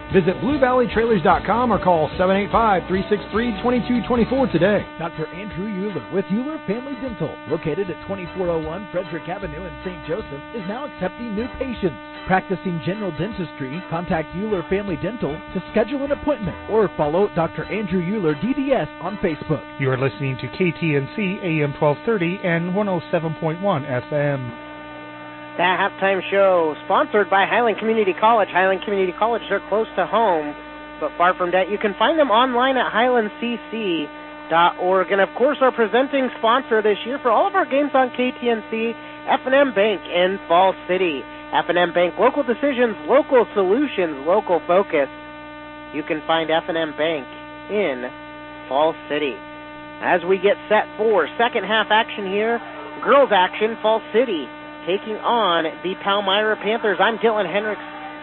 Visit blue valley trailers dot com or call seven eight five, three six three, two two two four today. Doctor Andrew Euler with Euler Family Dental, located at twenty-four oh one Frederick Avenue in Saint Joseph, is now accepting new patients. Practicing general dentistry, contact Euler Family Dental to schedule an appointment or follow Doctor Andrew Euler D D S on Facebook. You are listening to K T N C A M twelve thirty and one oh seven point one F M. That halftime show sponsored by Highland Community College. Highland Community College, they're close to home, but far from that. You can find them online at highland c c dot org. And, of course, our presenting sponsor this year for all of our games on K T N C, F and M Bank in Fall City. F and M Bank, local decisions, local solutions, local focus. You can find F and M Bank in Fall City. As we get set for second half action here, girls action, Fall City taking on the Palmyra Panthers. I'm Dylan Hendricks.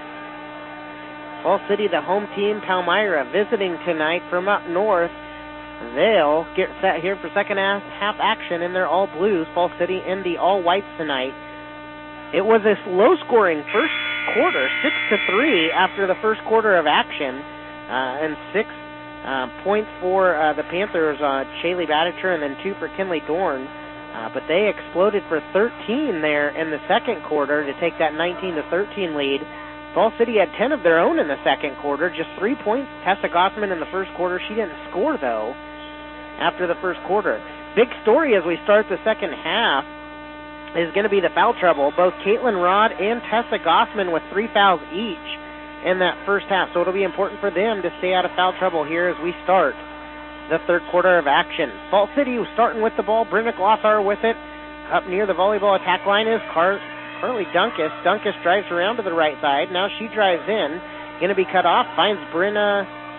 Fall City, the home team. Palmyra visiting tonight from up north. They'll get set here for second half, half action in their all blues. Fall City in the all whites tonight. It was a low-scoring first quarter, six to three after the first quarter of action, uh, and six uh, points for uh, the Panthers, uh, Shaylee Badicher, and then two for Kinley Dorn. Uh, but they exploded for thirteen there in the second quarter to take that nineteen to thirteen lead. Fall City had ten of their own in the second quarter, just three points. Tessa Gossman in the first quarter. She didn't score, though, after the first quarter. Big story as we start the second half is going to be the foul trouble. Both Caitlin Rod and Tessa Gossman with three fouls each in that first half. So it'll be important for them to stay out of foul trouble here as we start the third quarter of action. Fall City starting with the ball. Brenda Glothar with it. Up near the volleyball attack line is Car- Carly Dunkus. Dunkus drives around to the right side. Now she drives in. Going to be cut off. Finds Brenna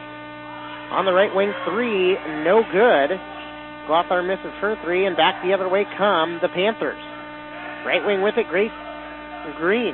on the right wing. Three. No good. Glothar misses her three, and back the other way come the Panthers. Right wing with it, Grace Green.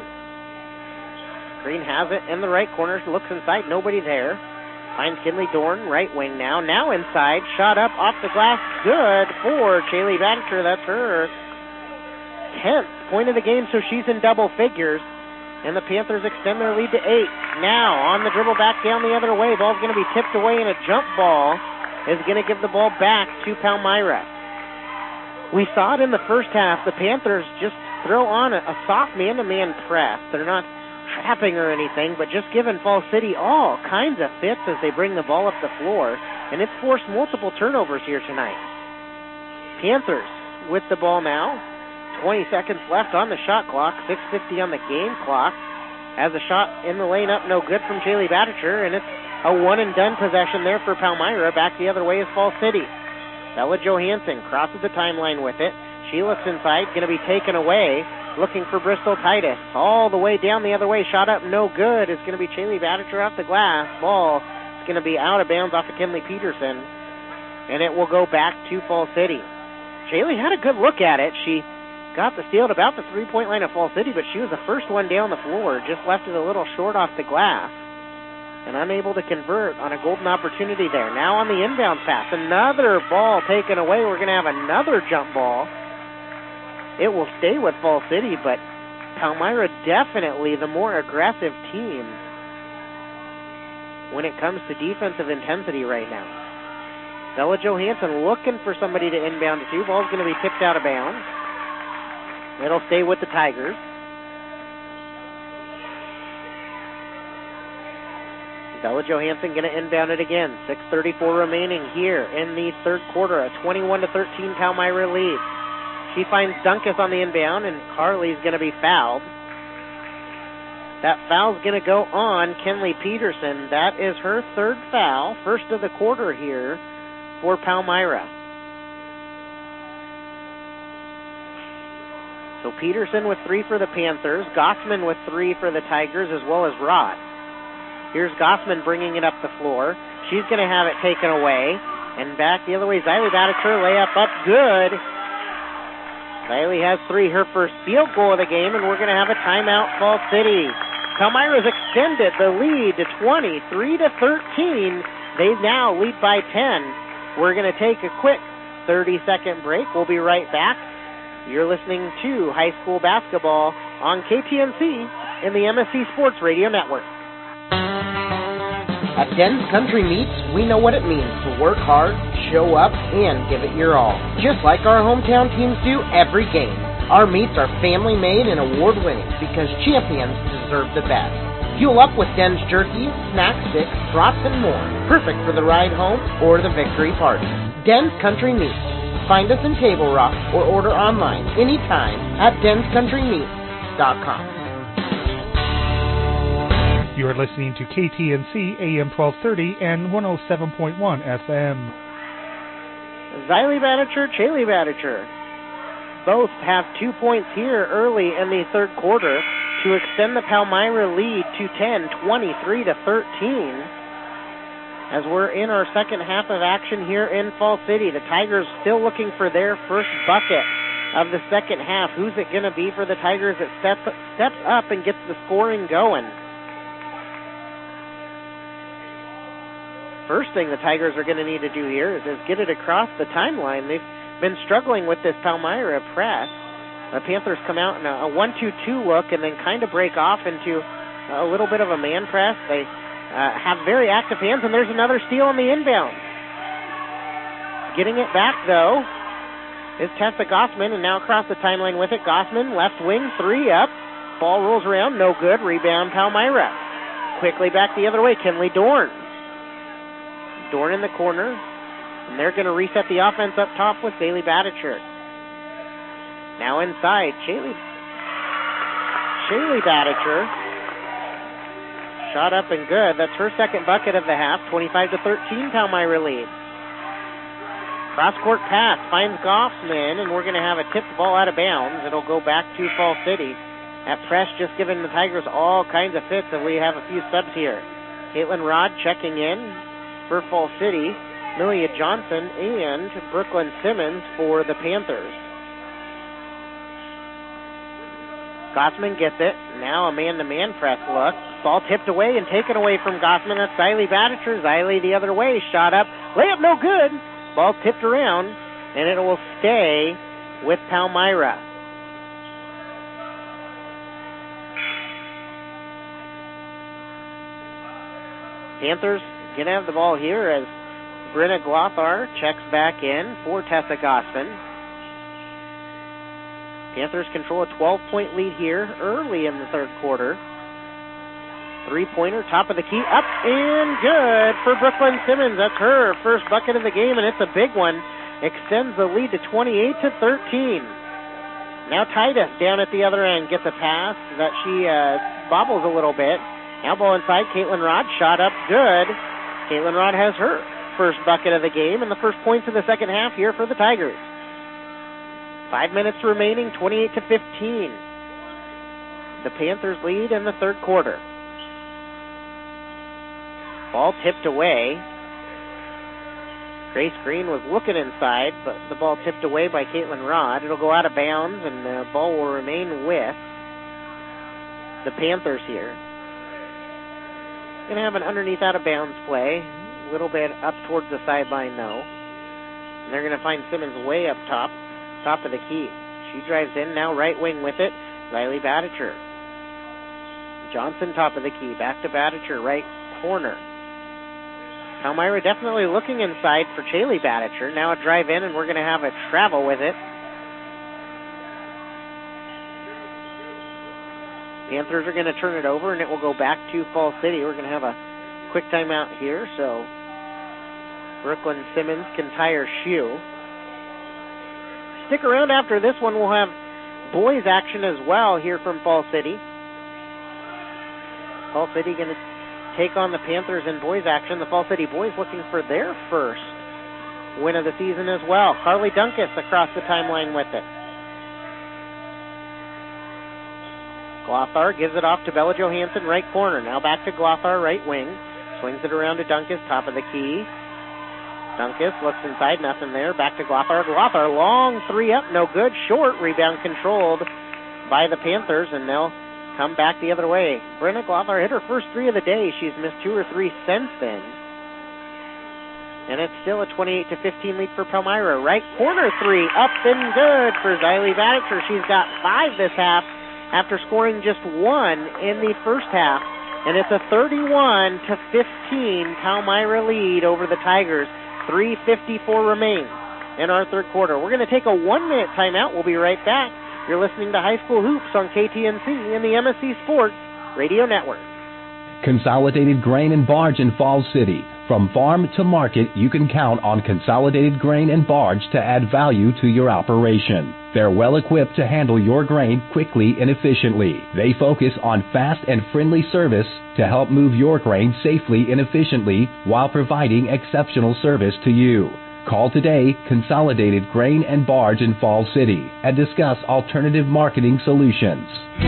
Green has it in the right corner. Looks inside, nobody there. Finds Kinley Dorn, right wing now. Now inside, shot up off the glass. Good for Shaylee Badicher. That's her tenth point of the game, so she's in double figures. And the Panthers extend their lead to eight. Now on the dribble back down the other way. Ball's going to be tipped away, and a jump ball is going to give the ball back to Palmyra. We saw it in the first half. The Panthers just throw on a, a soft man-to-man press. They're not trapping or anything, but just giving Fall City all kinds of fits as they bring the ball up the floor. And it's forced multiple turnovers here tonight. Panthers with the ball now. twenty seconds left on the shot clock. six fifty on the game clock. As a shot in the lane up, no good from Shaylee Badicher, and it's a one-and-done possession there for Palmyra. Back the other way is Fall City. Bella Johansson crosses the timeline with it. She looks inside, going to be taken away, looking for Bristol Titus. All the way down the other way, shot up, no good. It's going to be Shaylee Badicher off the glass. Ball is going to be out of bounds off of Kinley Peterson, and it will go back to Fall City. Shaylee had a good look at it. She got the steal at about the three-point line of Fall City, but she was the first one down the floor, just left it a little short off the glass, and unable to convert on a golden opportunity there. Now on the inbound pass, another ball taken away. We're going to have another jump ball. It will stay with Fall City, but Palmyra definitely the more aggressive team when it comes to defensive intensity right now. Bella Johansson looking for somebody to inbound to. Ball's going to be tipped out of bounds. It'll stay with the Tigers. Bella Johansson going to inbound it again. six thirty-four remaining here in the third quarter. A twenty-one to thirteen Palmyra lead. She finds Dunkus on the inbound, and Carly's going to be fouled. That foul's going to go on Kinley Peterson. That is her third foul, first of the quarter here for Palmyra. So Peterson with three for the Panthers. Gossman with three for the Tigers, as well as Rod. Here's Gossman bringing it up the floor. She's going to have it taken away. And back the other way, Xylee Badicher, layup up, good. Xylee has three, her first field goal of the game, and we're going to have a timeout, Fall City. Palmyra's extended the lead to twenty-three to thirteen. They now lead by ten. We're going to take a quick thirty-second break. We'll be right back. You're listening to high school basketball on K T N C in the M S C Sports Radio Network. At Den's Country Meats, we know what it means to work hard, show up, and give it your all. Just like our hometown teams do every game. Our meats are family-made and award-winning because champions deserve the best. Fuel up with Den's jerky, snack sticks, brats, and more. Perfect for the ride home or the victory party. Den's Country Meats. Find us in Table Rock or order online anytime at dens country meats dot com. You are listening to K T N C A M twelve thirty and one oh seven point one F M. Xylee Baticher, Chaley Baticher. Both have two points here early in the third quarter to extend the Palmyra lead to ten, twenty-three to thirteen. As we're in our second half of action here in Fall City, the Tigers still looking for their first bucket of the second half. Who's it going to be for the Tigers that steps, steps up and gets the scoring going? First thing the Tigers are going to need to do here is, is get it across the timeline. They've been struggling with this Palmyra press. The Panthers come out in a one two two look and then kind of break off into a little bit of a man press. They uh, have very active hands, and there's another steal on the inbound. Getting it back, though, is Tessa Gossman, and now across the timeline with it. Gossman, left wing, three up. Ball rolls around, no good. Rebound, Palmyra. Quickly back the other way, Kinley Dorn. Dorn in the corner, and they're going to reset the offense up top with Bailey Baticher. Now inside, Chaley, Chaley Baticher. Shot up and good. That's her second bucket of the half. twenty-five to thirteen, Palmyra lead. Cross-court pass finds Goffman, and we're going to have a tipped ball out of bounds. It'll go back to Fall City. That press just giving the Tigers all kinds of fits, and we have a few subs here. Caitlin Rod checking in for Fall City, Millia Johnson, and Brooklyn Simmons for the Panthers. Gossman gets it. Now a man-to-man press look. Ball tipped away and taken away from Gossman. That's Xylee Baticher. Xylee the other way. Shot up. Layup no good. Ball tipped around, and it will stay with Palmyra. Panthers going to have the ball here as Brenna Glothar checks back in for Tessa Gossman. Panthers control a twelve-point lead here early in the third quarter. Three-pointer, top of the key, up and good for Brooklyn Simmons. That's her first bucket of the game, and it's a big one. Extends the lead to twenty-eight to thirteen. Now Titus down at the other end gets a pass that she uh, bobbles a little bit. Now ball inside, Caitlin Rod, shot up, good. Caitlin Rod has her first bucket of the game and the first points of the second half here for the Tigers. Five minutes remaining, twenty-eight to fifteen. The Panthers lead in the third quarter. Ball tipped away. Grace Green was looking inside, but the ball tipped away by Caitlin Rod. It'll go out of bounds, and the ball will remain with the Panthers here. Going to have an underneath out of bounds play. A little bit up towards the sideline, though. And they're going to find Simmons way up top, top of the key. She drives in, now right wing with it. Xylee Baticher. Johnson top of the key, back to Baticher, right corner. Palmyra definitely looking inside for Chaley Baticher. Now a drive in, and we're going to have a travel with it. Panthers are going to turn it over, and it will go back to Fall City. We're going to have a quick timeout here, so Brooklyn Simmons can tie her shoe. Stick around after this one. We'll have boys action as well here from Fall City. Fall City going to take on the Panthers in boys action. The Fall City boys looking for their first win of the season as well. Carly Dunkus across the timeline with it. Glothar gives it off to Bella Johansson, right corner. Now back to Glothar, right wing. Swings it around to Dunkus, top of the key. Dunkus looks inside, nothing there. Back to Glothar. Glothar, long three up, no good. Short, rebound controlled by the Panthers, and they'll come back the other way. Brenna Glothar hit her first three of the day. She's missed two or three since then. And it's still a twenty-eight to fifteen lead for Palmyra. Right corner three, up and good for Xylee Baticher. She's got five this half after scoring just one in the first half And it's a thirty-one to fifteen Palmyra lead over the Tigers. three fifty-four remains in our third quarter. We're going to take a one-minute timeout. We'll be right back. You're listening to High School Hoops on K T N C and the M S C Sports Radio Network. Consolidated Grain and Barge in Falls City. From farm to market, you can count on Consolidated Grain and Barge to add value to your operation. They're well equipped to handle your grain quickly and efficiently. They focus on fast and friendly service to help move your grain safely and efficiently while providing exceptional service to you. Call today, Consolidated Grain and Barge in Falls City, and discuss alternative marketing solutions.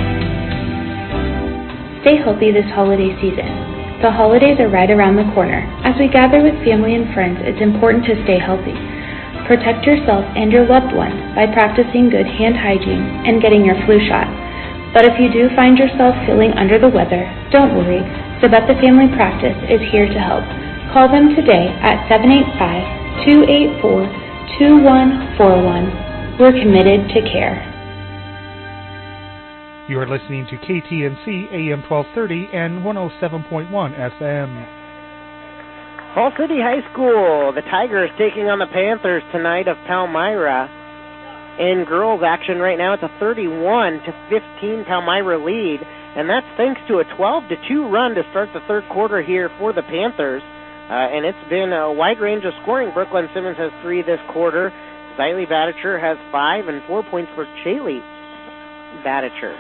Stay healthy this holiday season. The holidays are right around the corner. As we gather with family and friends, it's important to stay healthy. Protect yourself and your loved ones by practicing good hand hygiene and getting your flu shot. But if you do find yourself feeling under the weather, don't worry. Sabetha Family Practice is here to help. Call them today at seven eight five, two eight four, two one four one. We're committed to care. You are listening to K T N C A M twelve thirty and one oh seven point one F M. Falls City High School, the Tigers taking on the Panthers tonight of Palmyra. In girls action right now, it's a thirty-one to fifteen Palmyra lead, and that's thanks to a twelve to two run to start the third quarter here for the Panthers. Uh, and it's been a wide range of scoring. Brooklyn Simmons has three this quarter. Xylee Badicher has five, and four points for Shaylee Badicher.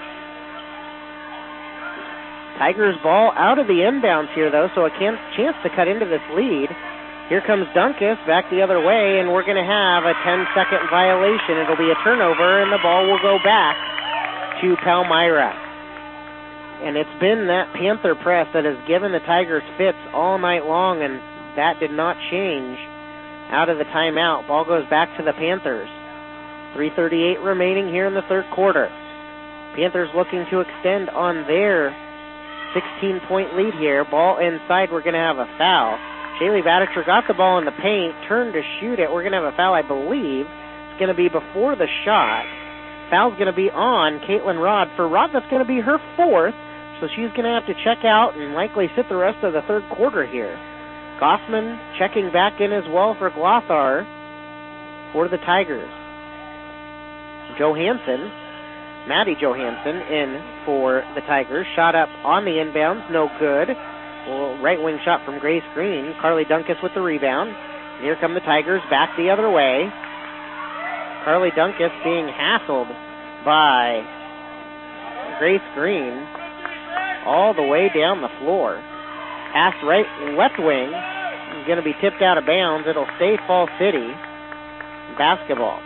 Tigers ball out of the inbounds here, though, so a can- chance to cut into this lead. Here comes Dunkus back the other way, and we're going to have a ten-second violation. It'll be a turnover, and the ball will go back to Palmyra. And it's been that Panther press that has given the Tigers fits all night long, and that did not change out of the timeout. Ball goes back to the Panthers. three thirty-eight remaining here in the third quarter. Panthers looking to extend on their sixteen-point lead here. Ball inside. We're going to have a foul. Shaylee Badicher got the ball in the paint, turned to shoot it. We're going to have a foul, I believe. It's going to be before the shot. Foul's going to be on Caitlin Rod. For Rod, that's going to be her fourth, so she's going to have to check out and likely sit the rest of the third quarter here. Gossman checking back in as well for Glothar for the Tigers. Johansson, Maddie Johansson in for the Tigers. Shot up on the inbounds, no good. Well, right wing shot from Grace Green. Carly Dunkus with the rebound. And here come the Tigers back the other way. Carly Dunkus being hassled by Grace Green all the way down the floor. Pass right left wing. Is going to be tipped out of bounds. It'll stay Falls City basketball.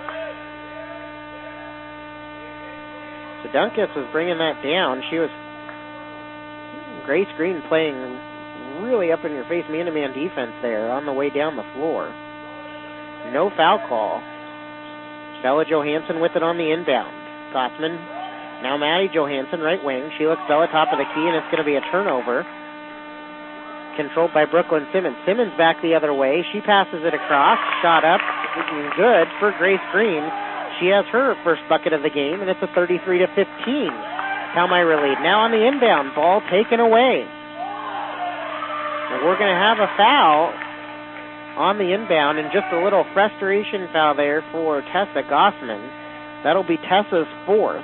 So Dunkus was bringing that down. She was Grace Green playing really up in your face man-to-man defense there on the way down the floor. No foul call. Bella Johansson with it on the inbound. Gossman. Now Maddie Johansson, right wing. She looks Bella top of the key, and it's going to be a turnover. Controlled by Brooklyn Simmons. Simmons back the other way. She passes it across. Shot up. Good for Grace Green. She has her first bucket of the game, and it's a thirty-three to fifteen Palmyra lead. Now on the inbound, ball taken away. And we're going to have a foul on the inbound, and just a little frustration foul there for Tessa Gossman. That'll be Tessa's fourth.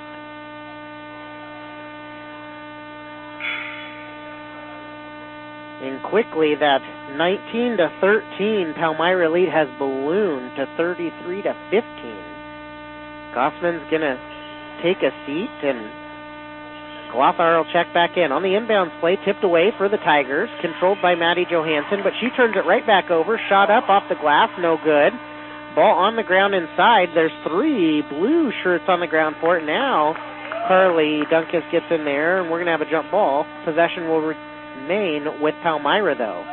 And quickly, that nineteen to thirteen Palmyra lead has ballooned to thirty-three to fifteen. Gossman's going to take a seat, and Glothar will check back in. On the inbounds play, tipped away for the Tigers, controlled by Maddie Johansson, but she turns it right back over. Shot up off the glass, no good. Ball on the ground inside. There's three blue shirts on the ground for it now. Carly Dunkus gets in there, and we're going to have a jump ball. Possession will remain with Palmyra, though.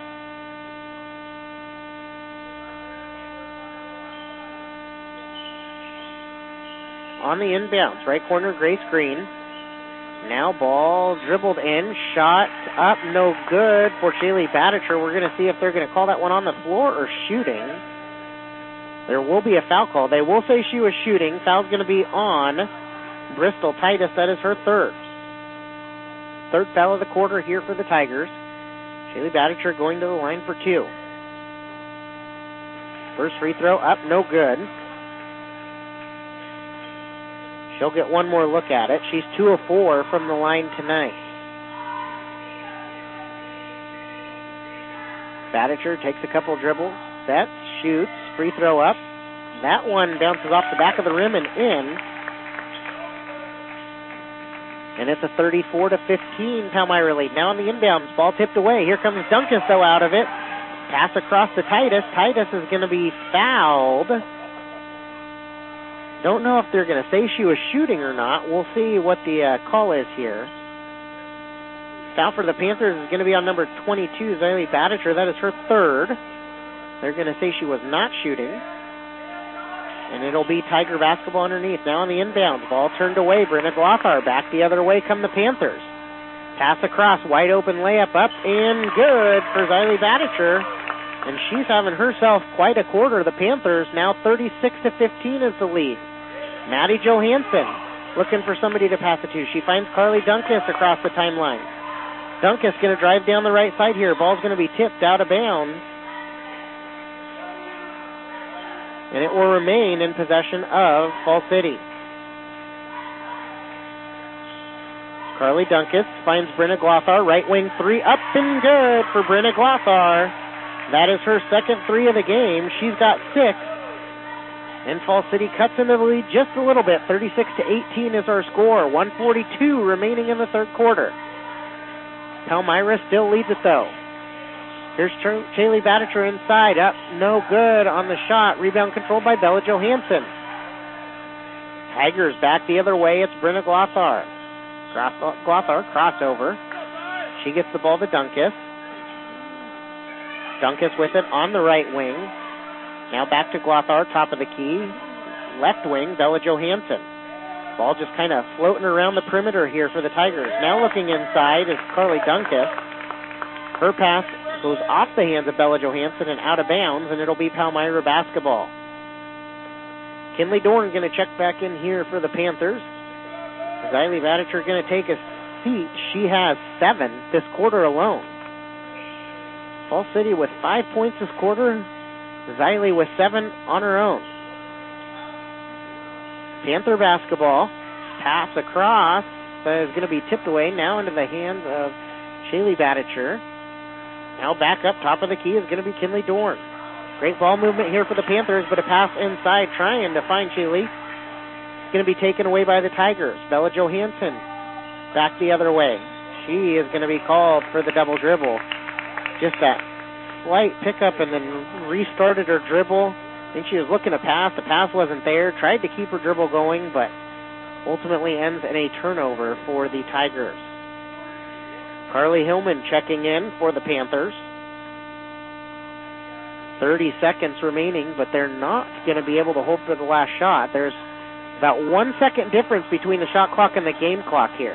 On the inbounds, right corner, Grace Green. Now ball dribbled in, shot up, no good for Shaylee Badicher. We're going to see if they're going to call that one on the floor or shooting. There will be a foul call. They will say she was shooting. Foul's going to be on Bristol Titus. That is her third. third foul of the quarter here for the Tigers. Shaylee Badicher going to the line for two. First free throw up, no good. She'll get one more look at it. She's two of four from the line tonight. Badicher takes a couple dribbles, sets, shoots, free throw up. That one bounces off the back of the rim and in. And it's a thirty-four to fifteen Palmyra lead. Now on the inbounds, ball tipped away. Here comes Duncan, though, out of it. Pass across to Titus. Titus is going to be fouled. Don't know if they're going to say she was shooting or not. We'll see what the uh, call is here. Foul for the Panthers is going to be on number twenty-two, Xylee Badicher. That is her third. They're going to say she was not shooting. And it'll be Tiger basketball underneath. Now on the inbounds. Ball turned away. Brenna Glothar back the other way come the Panthers. Pass across. Wide open layup up and good for Xylee Badicher. And she's having herself quite a quarter. The Panthers now thirty-six to fifteen is the lead. Maddie Johansson looking for somebody to pass it to. She finds Carly Dunkus across the timeline. Dunkus going to drive down the right side here. Ball's going to be tipped out of bounds. And it will remain in possession of Fall City. Carly Dunkus finds Brenna Glothar. Right wing three up and good for Brenna Glothar. That is her second three of the game. She's got six. And Fall City cuts into the lead just a little bit. thirty-six to eighteen is our score. one forty-two remaining in the third quarter. Palmyra still leads it though. Here's Shaylee Badicher inside. Up, no good on the shot. Rebound controlled by Bella Johansson. Tigers back the other way. It's Brenna Glothar. Glothar, crossover. She gets the ball to Dunkus. Dunkus with it on the right wing. Now back to Glothar, top of the key. Left wing, Bella Johansson. Ball just kind of floating around the perimeter here for the Tigers. Now looking inside is Carly Dunkus. Her pass goes off the hands of Bella Johansson and out of bounds, and it'll be Palmyra basketball. Kinley Dorn going to check back in here for the Panthers. Xylee Badicher going to take a seat. She has seven this quarter alone. Fall City with five points this quarter. Xylee with seven on her own. Panther basketball. Pass across is going to be tipped away now into the hands of Shaylee Badicher. Now back up top of the key is going to be Kinley Dorn. Great ball movement here for the Panthers, but a pass inside trying to find Shaylee. It's going to be taken away by the Tigers. Bella Johansson back the other way. She is going to be called for the double dribble. Just that slight pickup and then restarted her dribble. I think she was looking to pass. The pass wasn't there. Tried to keep her dribble going, but ultimately ends in a turnover for the Tigers. Carly Hillman checking in for the Panthers. thirty seconds remaining, but they're not going to be able to hold for the last shot. There's about one second difference between the shot clock and the game clock here.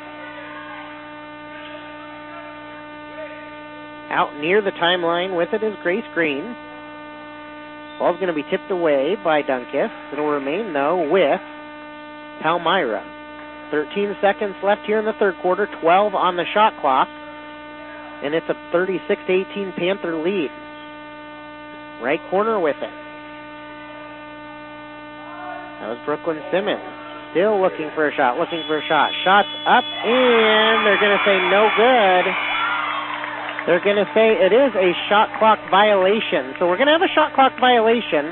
Out near the timeline with it is Grace Green. Ball's going to be tipped away by Dunkus. It'll remain, though, with Palmyra. thirteen seconds left here in the third quarter, twelve on the shot clock, and it's a thirty-six to eighteen Panther lead. Right corner with it. That was Brooklyn Simmons. Still looking for a shot, looking for a shot. Shots up, and they're going to say no good. They're going to say it is a shot clock violation. So we're going to have a shot clock violation.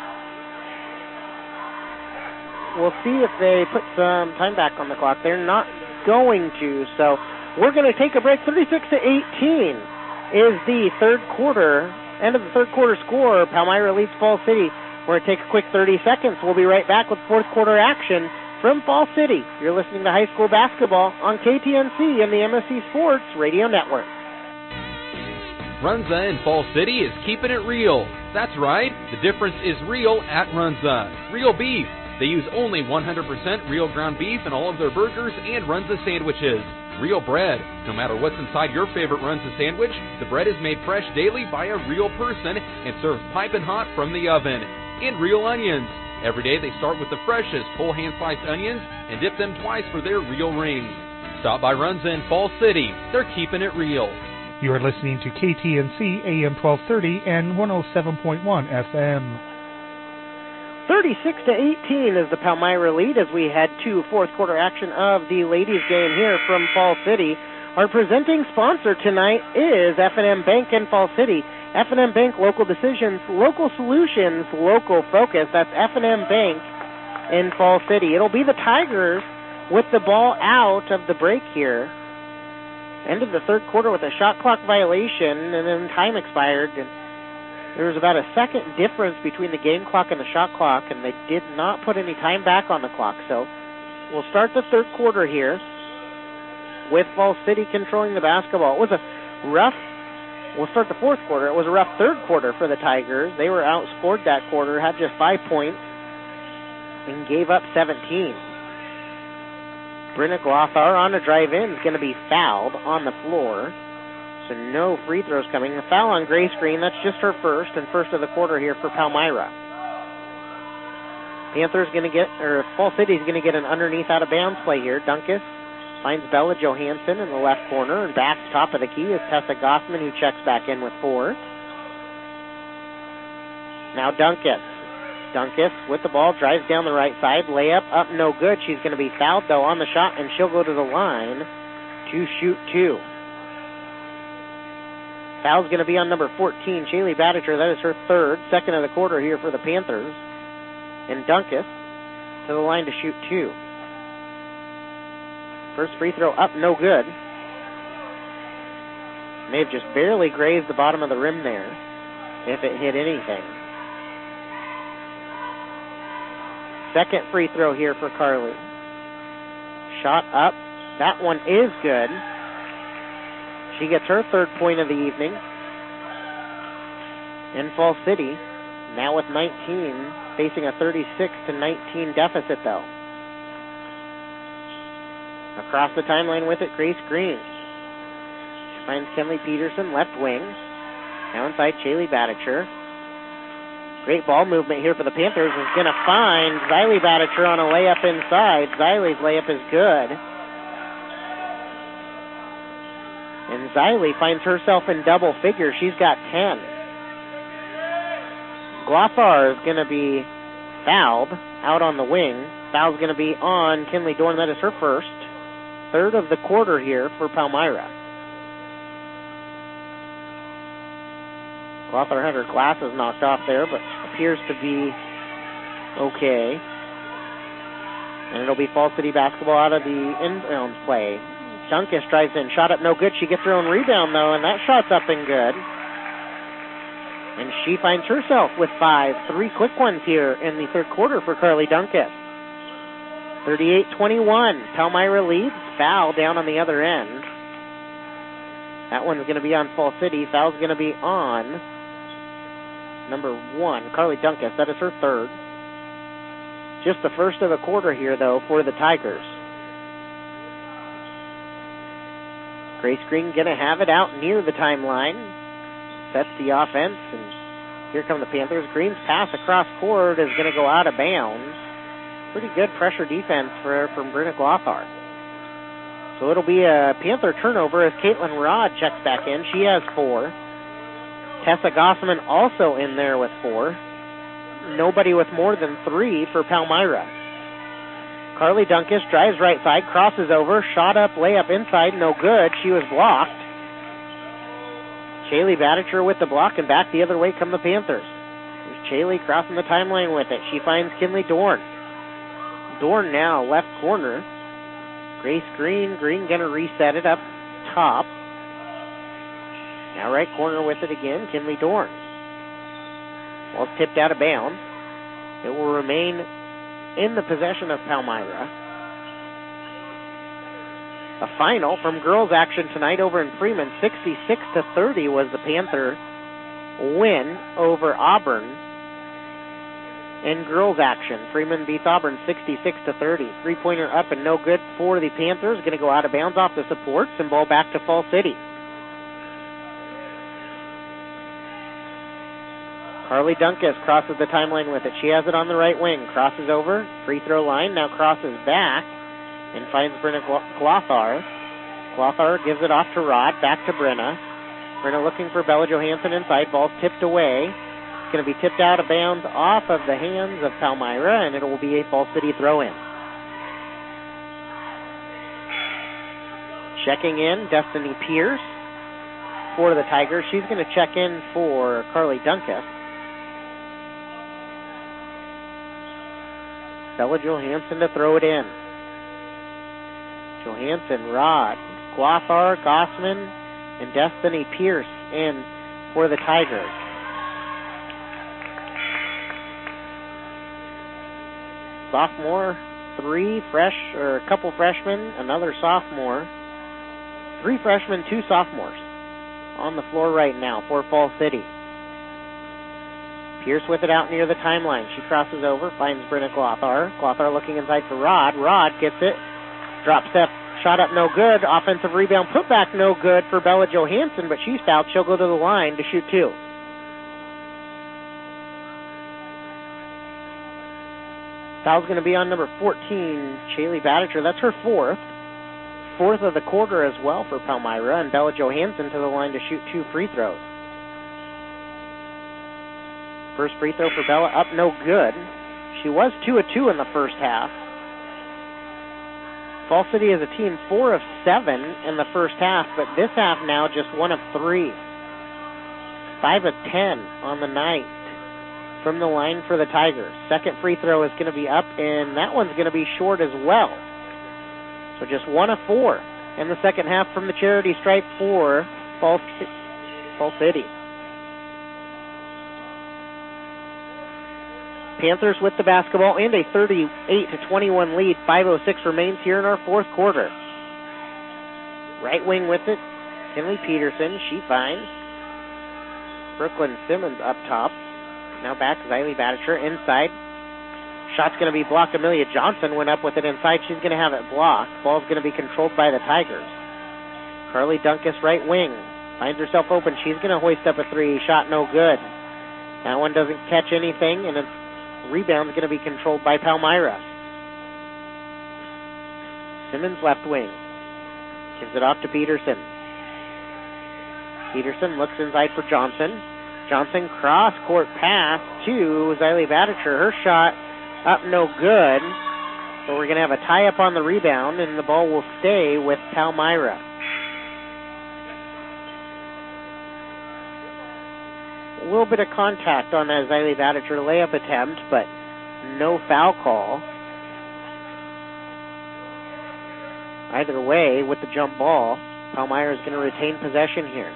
We'll see if they put some time back on the clock. They're not going to. So we're going to take a break. thirty-six to eighteen is the third quarter. End of the third quarter score. Palmyra leads Fall City. We're going to take a quick thirty seconds. We'll be right back with fourth quarter action from Fall City. You're listening to high school basketball on K T N C and the M S C Sports Radio Network. Runza in Fall City is keeping it real. That's right. The difference is real at Runza. Real beef. They use only one hundred percent real ground beef in all of their burgers and Runza sandwiches. Real bread. No matter what's inside your favorite Runza sandwich, the bread is made fresh daily by a real person and served piping hot from the oven. And real onions. Every day they start with the freshest whole hand-sliced onions and dip them twice for their real rings. Stop by Runza in Fall City. They're keeping it real. You are listening to K T N C A M twelve thirty and one oh seven point one F M. thirty-six to eighteen is the Palmyra lead as we head to fourth quarter action of the ladies game here from Fall City. Our presenting sponsor tonight is F and M Bank in Fall City. F and M Bank, local decisions, local solutions, local focus. That's F and M Bank in Fall City. It'll be the Tigers with the ball out of the break here. Ended the third quarter with a shot clock violation, and then time expired. And there was about a second difference between the game clock and the shot clock, and they did not put any time back on the clock. So we'll start the third quarter here with Fall City controlling the basketball. It was a rough, we'll start the fourth quarter. It was a rough third quarter for the Tigers. They were outscored that quarter, had just five points, and gave up seventeen. Brenna Glothar on a drive-in is going to be fouled on the floor. So no free throws coming. A foul on Grace Green. That's just her first and first of the quarter here for Palmyra. Panthers going to get, or Fall City's going to get an underneath out of bounds play here. Dunkus finds Bella Johansson in the left corner, and back top of the key is Tessa Gossman, who checks back in with four. Now Dunkus. Dunkus with the ball, drives down the right side, layup up, no good. She's going to be fouled, though, on the shot, and she'll go to the line to shoot two. Foul's going to be on number fourteen, Shaylee Badicher. That is her third, second of the quarter here for the Panthers. And Dunkus to the line to shoot two. First free throw up, no good. May have just barely grazed the bottom of the rim there, if it hit anything. Second free throw here for Carly. Shot up. That one is good. She gets her third point of the evening. In Fall City, now with nineteen, facing a thirty-six to nineteen deficit, though. Across the timeline with it, Grace Green. She finds Kenley Peterson, left wing. Now inside, Shaylee Badicher. Great ball movement here for the Panthers. Is going to find Xylee Badicher on a layup inside. Xylie's layup is good. And Xylee finds herself in double figures. She's got ten. Glothar is going to be fouled out on the wing. Foul's going to be on Kinley Dorn. That is her first. Third of the quarter here for Palmyra. Glothar had her glasses knocked off there, but appears to be okay. And it'll be Fall City basketball out of the inbounds play. Dunkus drives in, shot up, no good. She gets her own rebound, though, and that shot's up and good. And she finds herself with five. Three quick ones here in the third quarter for Carly Dunkus. thirty-eight twenty-one. Palmyra leads. Foul down on the other end. That one's going to be on Fall City. Foul's going to be on number one, Carly Dunkus. That is her third. Just the first of the quarter here, though, for the Tigers. Grace Green going to have it out near the timeline. Sets the offense, and here come the Panthers. Green's pass across court is going to go out of bounds. Pretty good pressure defense for from Brenna Glothar. So it'll be a Panther turnover as Caitlin Rod checks back in. She has four. Tessa Gossman also in there with four. Nobody with more than three for Palmyra. Carly Dunkus drives right side, crosses over, shot up, layup inside, no good. She was blocked. Shaylee Badicher with the block, and back the other way come the Panthers. There's Shaylee crossing the timeline with it. She finds Kinley Dorn. Dorn now left corner. Grace Green. Green going to reset it up top. Now right corner with it again, Kinley Dorn. Ball's tipped out of bounds. It will remain in the possession of Palmyra. A final from girls action tonight over in Freeman. sixty-six to thirty was the Panther win over Auburn. In girls action, Freeman beats Auburn sixty-six to thirty. Three-pointer up and no good for the Panthers. Going to go out of bounds off the supports and ball back to Fall City. Carly Dunkus crosses the timeline with it. She has it on the right wing. Crosses over. Free throw line. Now crosses back and finds Brenna Glothar. Glothar gives it off to Rod, back to Brenna. Brenna looking for Bella Johansson inside. Ball's tipped away. It's going to be tipped out of bounds off of the hands of Palmyra, and it will be a Fall City throw-in. Checking in, Destiny Pierce for the Tigers. She's going to check in for Carly Duncan. Bella Johansson to throw it in. Johansson, Rod, Glothar, Gossman, and Destiny Pierce in for the Tigers. Sophomore, three fresh, or a couple freshmen, another sophomore. Three freshmen, two sophomores on the floor right now for Fall City. Pierce with it out near the timeline. She crosses over, finds Brenna Glothar. Glothar looking inside for Rod. Rod gets it. Drop step, shot up no good. Offensive rebound, put back no good for Bella Johansson, but she's fouled. She'll go to the line to shoot two. Foul's going to be on number fourteen, Shaylee Badicher. That's her fourth. Fourth of the quarter as well for Palmyra, and Bella Johansson to the line to shoot two free throws. First free throw for Bella, up no good. She was two of two in the first half. Fall City is a team four of seven in the first half, but this half now just one of three. Five of ten on the night from the line for the Tigers. Second free throw is going to be up, and that one's going to be short as well. So just one of four in the second half from the charity stripe for Fall, Fall City. Panthers with the basketball and a thirty-eight to twenty-one lead. five oh six remains here in our fourth quarter. Right wing with it, Kinley Peterson. She finds Brooklyn Simmons up top. Now back to Xylee Badicher inside. Shot's going to be blocked. Amelia Johnson went up with it inside. She's going to have it blocked. Ball's going to be controlled by the Tigers. Carly Dunkus, right wing. Finds herself open. She's going to hoist up a three. Shot no good. That one doesn't catch anything, and it's rebound's going to be controlled by Palmyra. Simmons left wing. Gives it off to Peterson. Peterson looks inside for Johnson. Johnson cross-court pass to Xylee Badicher. Her shot up no good. So we're going to have a tie-up on the rebound, and the ball will stay with Palmyra. A little bit of contact on that Xylee Badicher layup attempt, but no foul call. Either way, with the jump ball, Palmyra is going to retain possession here.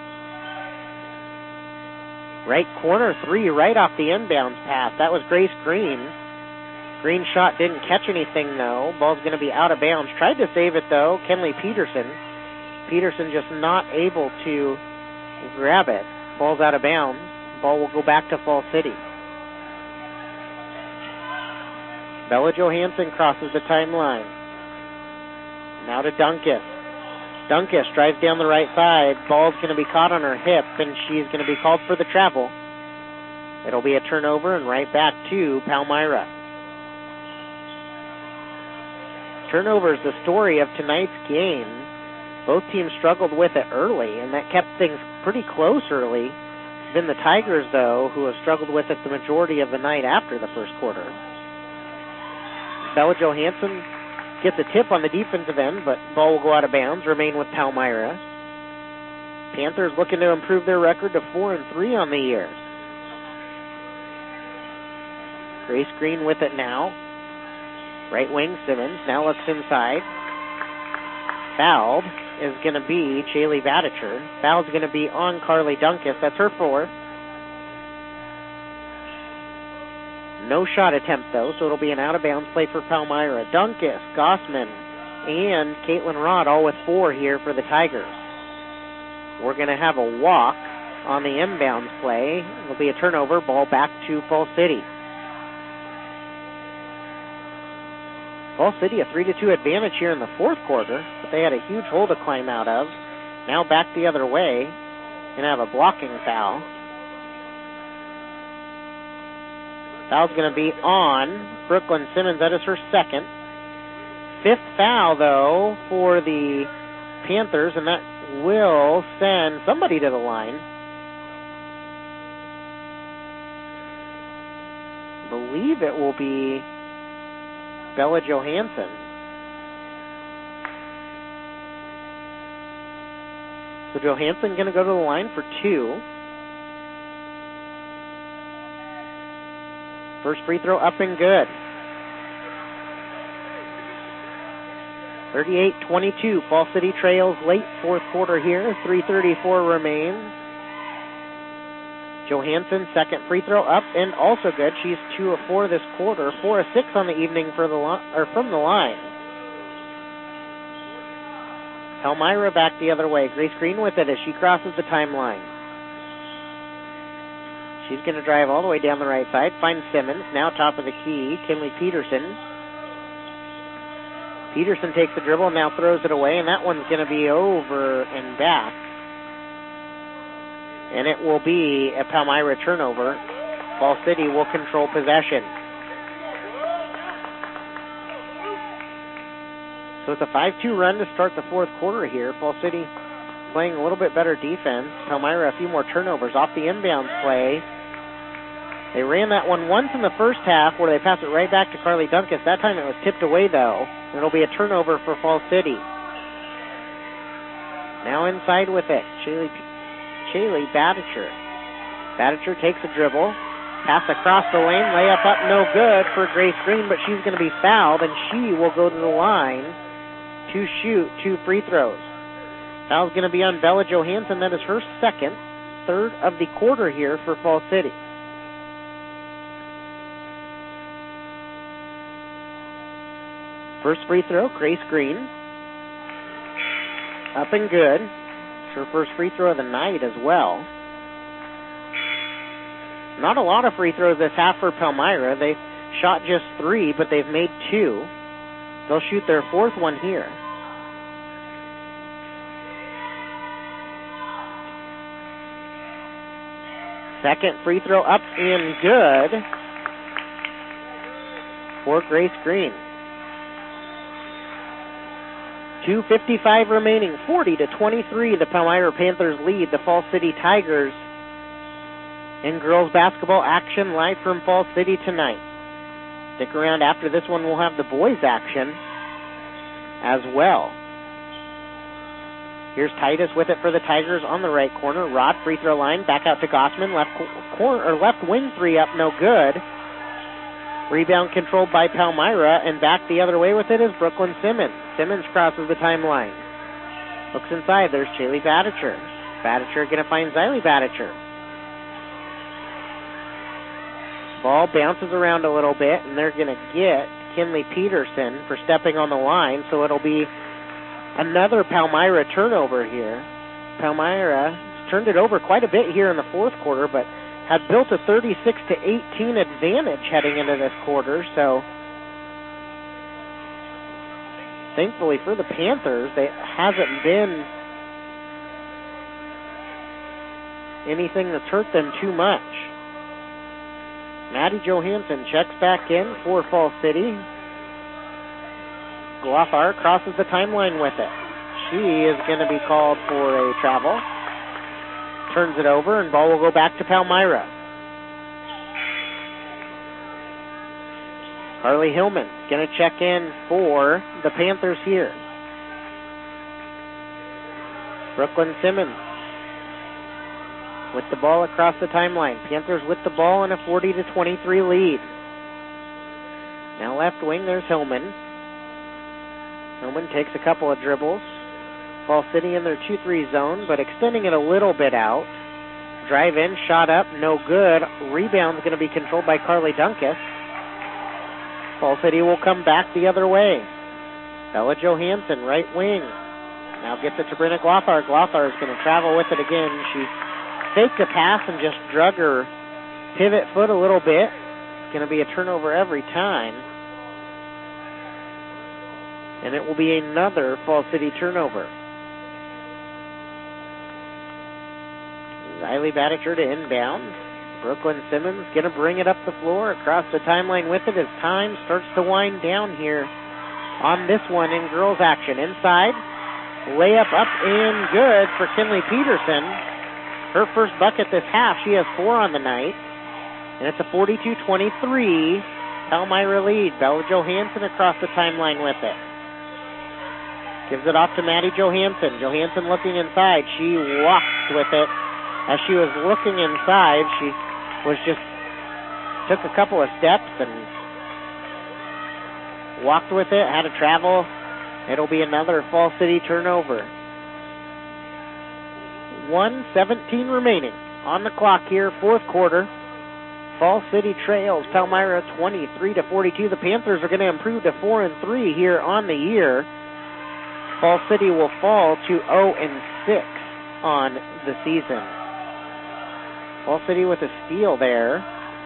Right corner three, right off the inbounds pass. That was Grace Green. Green shot didn't catch anything, though. Ball's going to be out of bounds. Tried to save it, though, Kenley Peterson. Peterson just not able to grab it. Ball's out of bounds. Ball will go back to Fall City. Bella Johansson crosses the timeline. Now to Dunkus. Dunkus drives down the right side. Ball's going to be caught on her hip, and she's going to be called for the travel. It'll be a turnover, and right back to Palmyra. Turnover is the story of tonight's game. Both teams struggled with it early, and that kept things pretty close early. It's been the Tigers, though, who have struggled with it the majority of the night after the first quarter. Bella Johansson gets a tip on the defensive end, but ball will go out of bounds, remain with Palmyra. Panthers looking to improve their record to four and three on the year. Grace Green with it now. Right wing Simmons now looks inside. Fouled is going to be Shaylee Badicher. Foul's going to be on Carly Dunkus. That's her fourth. No shot attempt, though, so it'll be an out-of-bounds play for Palmyra. Dunkus, Gossman, and Caitlin Rod all with four here for the Tigers. We're going to have a walk on the inbounds play. It'll be a turnover. Ball back to Fall City. Fall City a three to two advantage here in the fourth quarter, but they had a huge hole to climb out of. Now back the other way and have a blocking foul. Foul's going to be on Brooklyn Simmons. That is her second. fifth foul, though, for the Panthers, and that will send somebody to the line. I believe it will be Bella Johansson. So Johansson going to go to the line for two. First free throw up and good. thirty-eight twenty-two. Fall City trails late fourth quarter here. three thirty-four remains. Johansson, second free throw up and also good. She's two of four this quarter. four of six on the evening for the li- or from the line. Palmyra back the other way. Grace Green with it as she crosses the timeline. She's going to drive all the way down the right side. Finds Simmons. Now top of the key. Kinley Peterson. Peterson takes the dribble and now throws it away, and that one's going to be over and back. And it will be a Palmyra turnover. Fall City will control possession. So it's a five two run to start the fourth quarter here. Fall City playing a little bit better defense. Palmyra a few more turnovers off the inbounds play. They ran that one once in the first half where they passed it right back to Carly Duncan. That time it was tipped away, though. It'll be a turnover for Fall City. Now inside with it. Shaylee, Shaylee Badicher. Badicher takes a dribble. Pass across the lane. Layup up, no good for Grace Green, but she's going to be fouled, and she will go to the line to shoot two free throws. Foul's going to be on Bella Johansson. That is her second, third of the quarter here for Fall City. First free throw, Grace Green. Up and good. It's her first free throw of the night as well. Not a lot of free throws this half for Palmyra. They've shot just three, but they've made two. They'll shoot their fourth one here. Second free throw up and good for Grace Green. two fifty-five remaining, forty to twenty-three. The Palmyra Panthers lead the Fall City Tigers in girls basketball action live from Fall City tonight. Stick around after this one. We'll have the boys action as well. Here's Titus with it for the Tigers on the right corner. Rod, free throw line, back out to Gossman. Left corner or left wing three up, no good. Rebound controlled by Palmyra, and back the other way with it is Brooklyn Simmons. Simmons crosses the timeline. Looks inside. There's Shaylee Badicher. Badicher going to find Xylee Badicher. Ball bounces around a little bit, and they're going to get Kinley Peterson for stepping on the line, so it'll be another Palmyra turnover here. Palmyra turned it over quite a bit here in the fourth quarter, but had built a thirty-six to eighteen advantage heading into this quarter, so thankfully for the Panthers, it hasn't been anything that's hurt them too much. Maddie Johansson checks back in for Fall City. Gloffar crosses the timeline with it. She is going to be called for a travel. Turns it over, and ball will go back to Palmyra. Carly Hillman going to check in for the Panthers here. Brooklyn Simmons with the ball across the timeline. Panthers with the ball in a forty to twenty-three lead. Now left wing, there's Hillman. Hillman takes a couple of dribbles. Fall City in their two three zone, but extending it a little bit out. Drive in, shot up, no good. Rebound's going to be controlled by Carly Duncan. Fall City will come back the other way. Bella Johansson, right wing. Now gets it to Brenna Gloffar. Gloffar is going to travel with it again. She faked a pass and just drug her pivot foot a little bit. It's going to be a turnover every time. And it will be another Fall City turnover. Xylee Badicher to inbound. Brooklyn Simmons going to bring it up the floor across the timeline with it as time starts to wind down here on this one in girls action. Inside, layup up and good for Kinley Peterson. Her first bucket this half. She has four on the night. And it's a forty-two twenty-three Palmyra lead. Bella Johansson across the timeline with it. Gives it off to Maddie Johansson. Johansson looking inside. She walked with it. As she was looking inside, she was just took a couple of steps and walked with it, had to travel. It'll be another Fall City turnover. one seventeen remaining on the clock here, fourth quarter. Fall City trails Palmyra twenty-three to forty-two. The Panthers are going to improve to four and three here on the year. Fall City will fall to oh and six on the season. Fall City with a steal there.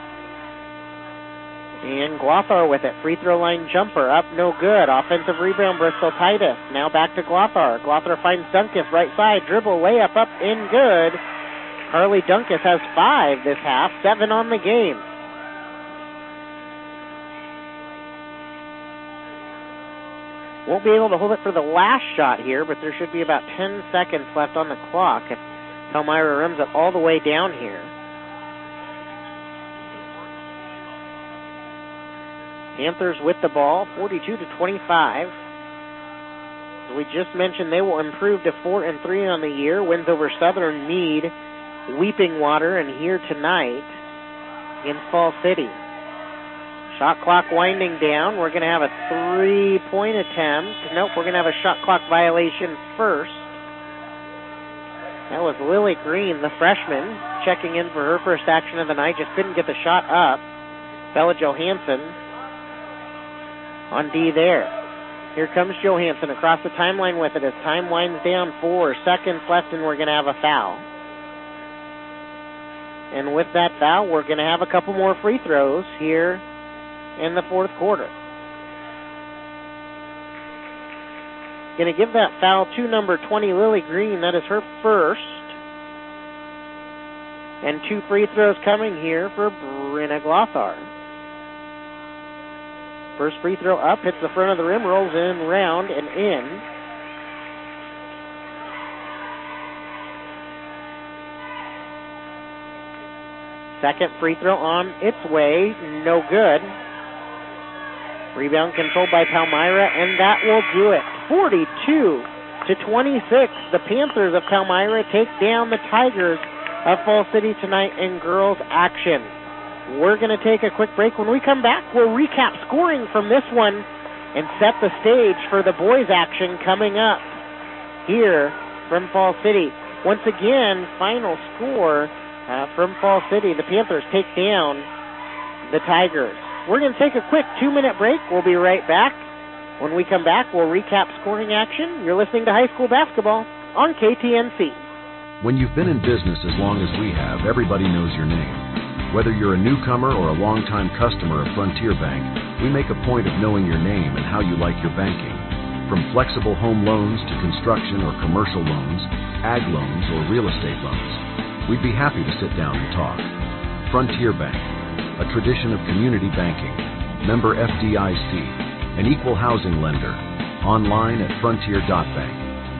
And Glothar with it. Free throw line jumper up, no good. Offensive rebound, Bristol Titus. Now back to Glothar. Glothar finds Dunkus right side. Dribble, layup up, in good. Carly Dunkus has five this half, seven on the game. Won't be able to hold it for the last shot here, but there should be about ten seconds left on the clock if Palmyra rims it all the way down here. Panthers with the ball, forty-two to twenty-five. As we just mentioned, they will improve to four and three on the year. Wins over Southern Meade, Weeping Water, and here tonight in Fall City. Shot clock winding down. We're going to have a three-point attempt. Nope, we're going to have a shot clock violation first. That was Lily Green, the freshman, checking in for her first action of the night. Just couldn't get the shot up. Bella Johansson on D there. Here comes Johansson across the timeline with it as time winds down. Four seconds left and we're going to have a foul. And with that foul, we're going to have a couple more free throws here in the fourth quarter. Going to give that foul to number twenty, Lily Green. That is her first. And two free throws coming here for Brenna Glothar. First free throw up, hits the front of the rim, rolls in, round, and in. Second free throw on its way, no good. Rebound controlled by Palmyra, and that will do it. forty-two to twenty-six. The Panthers of Palmyra take down the Tigers of Fall City tonight in girls action. We're going to take a quick break. When we come back, we'll recap scoring from this one and set the stage for the boys action coming up here from Fall City. Once again, final score uh, from Fall City. The Panthers take down the Tigers. We're going to take a quick two-minute break. We'll be right back. When we come back, we'll recap scoring action. You're listening to high school basketball on K T N C. When you've been in business as long as we have, everybody knows your name. Whether you're a newcomer or a longtime customer of Frontier Bank, we make a point of knowing your name and how you like your banking. From flexible home loans to construction or commercial loans, ag loans, or real estate loans, we'd be happy to sit down and talk. Frontier Bank, a tradition of community banking, member F D I C, an equal housing lender, online at frontier dot bank.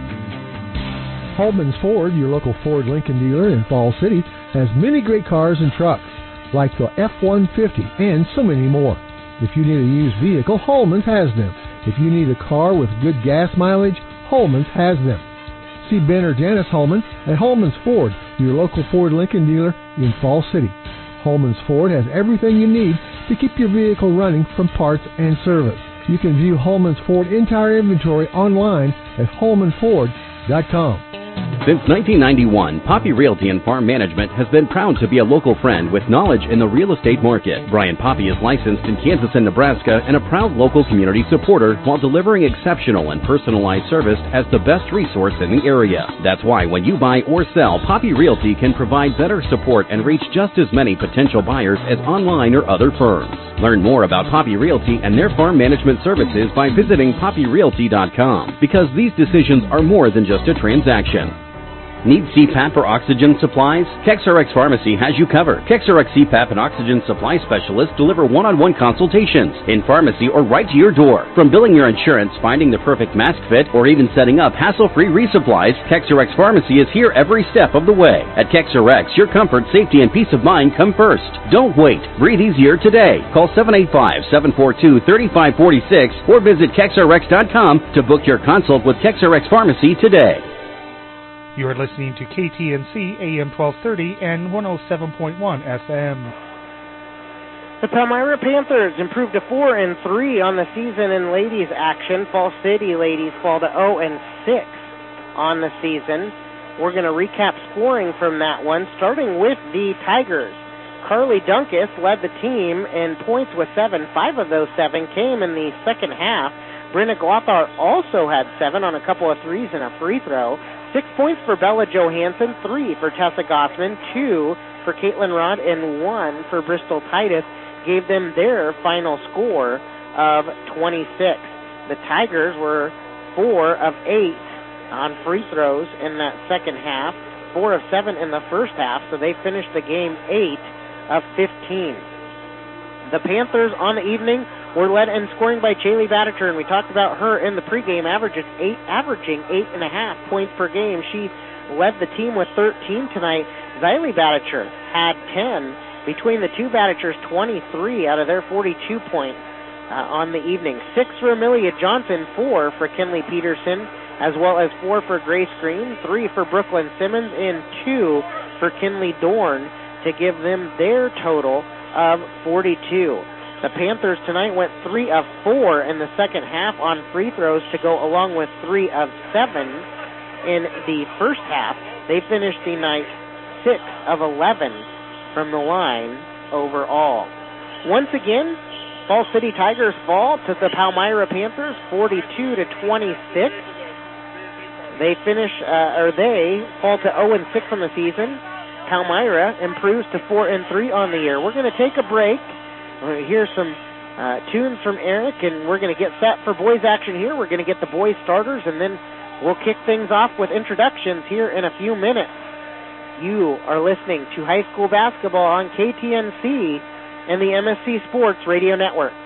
Holman's Ford, your local Ford Lincoln dealer in Fall City, has many great cars and trucks, like the F one fifty and so many more. If you need a used vehicle, Holman's has them. If you need a car with good gas mileage, Holman's has them. See Ben or Janice Holman at Holman's Ford, your local Ford Lincoln dealer in Fall City. Holman's Ford has everything you need to keep your vehicle running from parts and service. You can view Holman's Ford entire inventory online at holman ford dot com. Since nineteen ninety-one, Poppy Realty and Farm Management has been proud to be a local friend with knowledge in the real estate market. Brian Poppy is licensed in Kansas and Nebraska and a proud local community supporter while delivering exceptional and personalized service as the best resource in the area. That's why when you buy or sell, Poppy Realty can provide better support and reach just as many potential buyers as online or other firms. Learn more about Poppy Realty and their farm management services by visiting poppy realty dot com, because these decisions are more than just a transaction. Need C PAP or oxygen supplies? KexRx Pharmacy has you covered. KexRx C PAP and oxygen supply specialists deliver one-on-one consultations in pharmacy or right to your door. From billing your insurance, finding the perfect mask fit, or even setting up hassle-free resupplies, KexRx Pharmacy is here every step of the way. At KexRx, your comfort, safety, and peace of mind come first. Don't wait. Breathe easier today. Call seven eight five, seven four two, three five four six or visit Kex R X dot com to book your consult with KexRx Pharmacy today. You are listening to K T N C A M twelve thirty and one oh seven point one F M. The Palmyra Panthers improved to four and three on the season in ladies action. Fall City ladies fall to oh and six on the season. We're going to recap scoring from that one, starting with the Tigers. Carly Dunkus led the team in points with seven. Five of those seven came in the second half. Brenna Glothar also had seven on a couple of threes and a free throw. Six points for Bella Johansson, three for Tessa Gossman, two for Caitlin Rod, and one for Bristol Titus gave them their final score of twenty-six. The Tigers were four of eight on free throws in that second half, four of seven in the first half, so they finished the game eight of fifteen. The Panthers on the evening were led in scoring by Jaylee Batature, and we talked about her in the pregame, averages eight, averaging eight and a half points per game. She led the team with thirteen tonight. Xylee Batature had ten. Between the two Batatures, twenty-three out of their forty-two points uh, on the evening. Six for Amelia Johnson, four for Kinley Peterson, as well as four for Grace Green, three for Brooklyn Simmons, and two for Kinley Dorn, to give them their total of forty-two. The Panthers tonight went three of four in the second half on free throws to go along with three of seven in the first half. They finished the night six of eleven from the line overall. Once again, Fall City Tigers fall to the Palmyra Panthers forty-two to twenty-six. They finish, uh, or they fall to oh and six on the season. Palmyra improves to four and three on the year. We're going to take a break. We're going to hear some uh, tunes from Eric, and we're going to get set for boys action here. We're going to get the boys starters, and then we'll kick things off with introductions here in a few minutes. You are listening to high school basketball on K T N C and the M S C Sports Radio Network.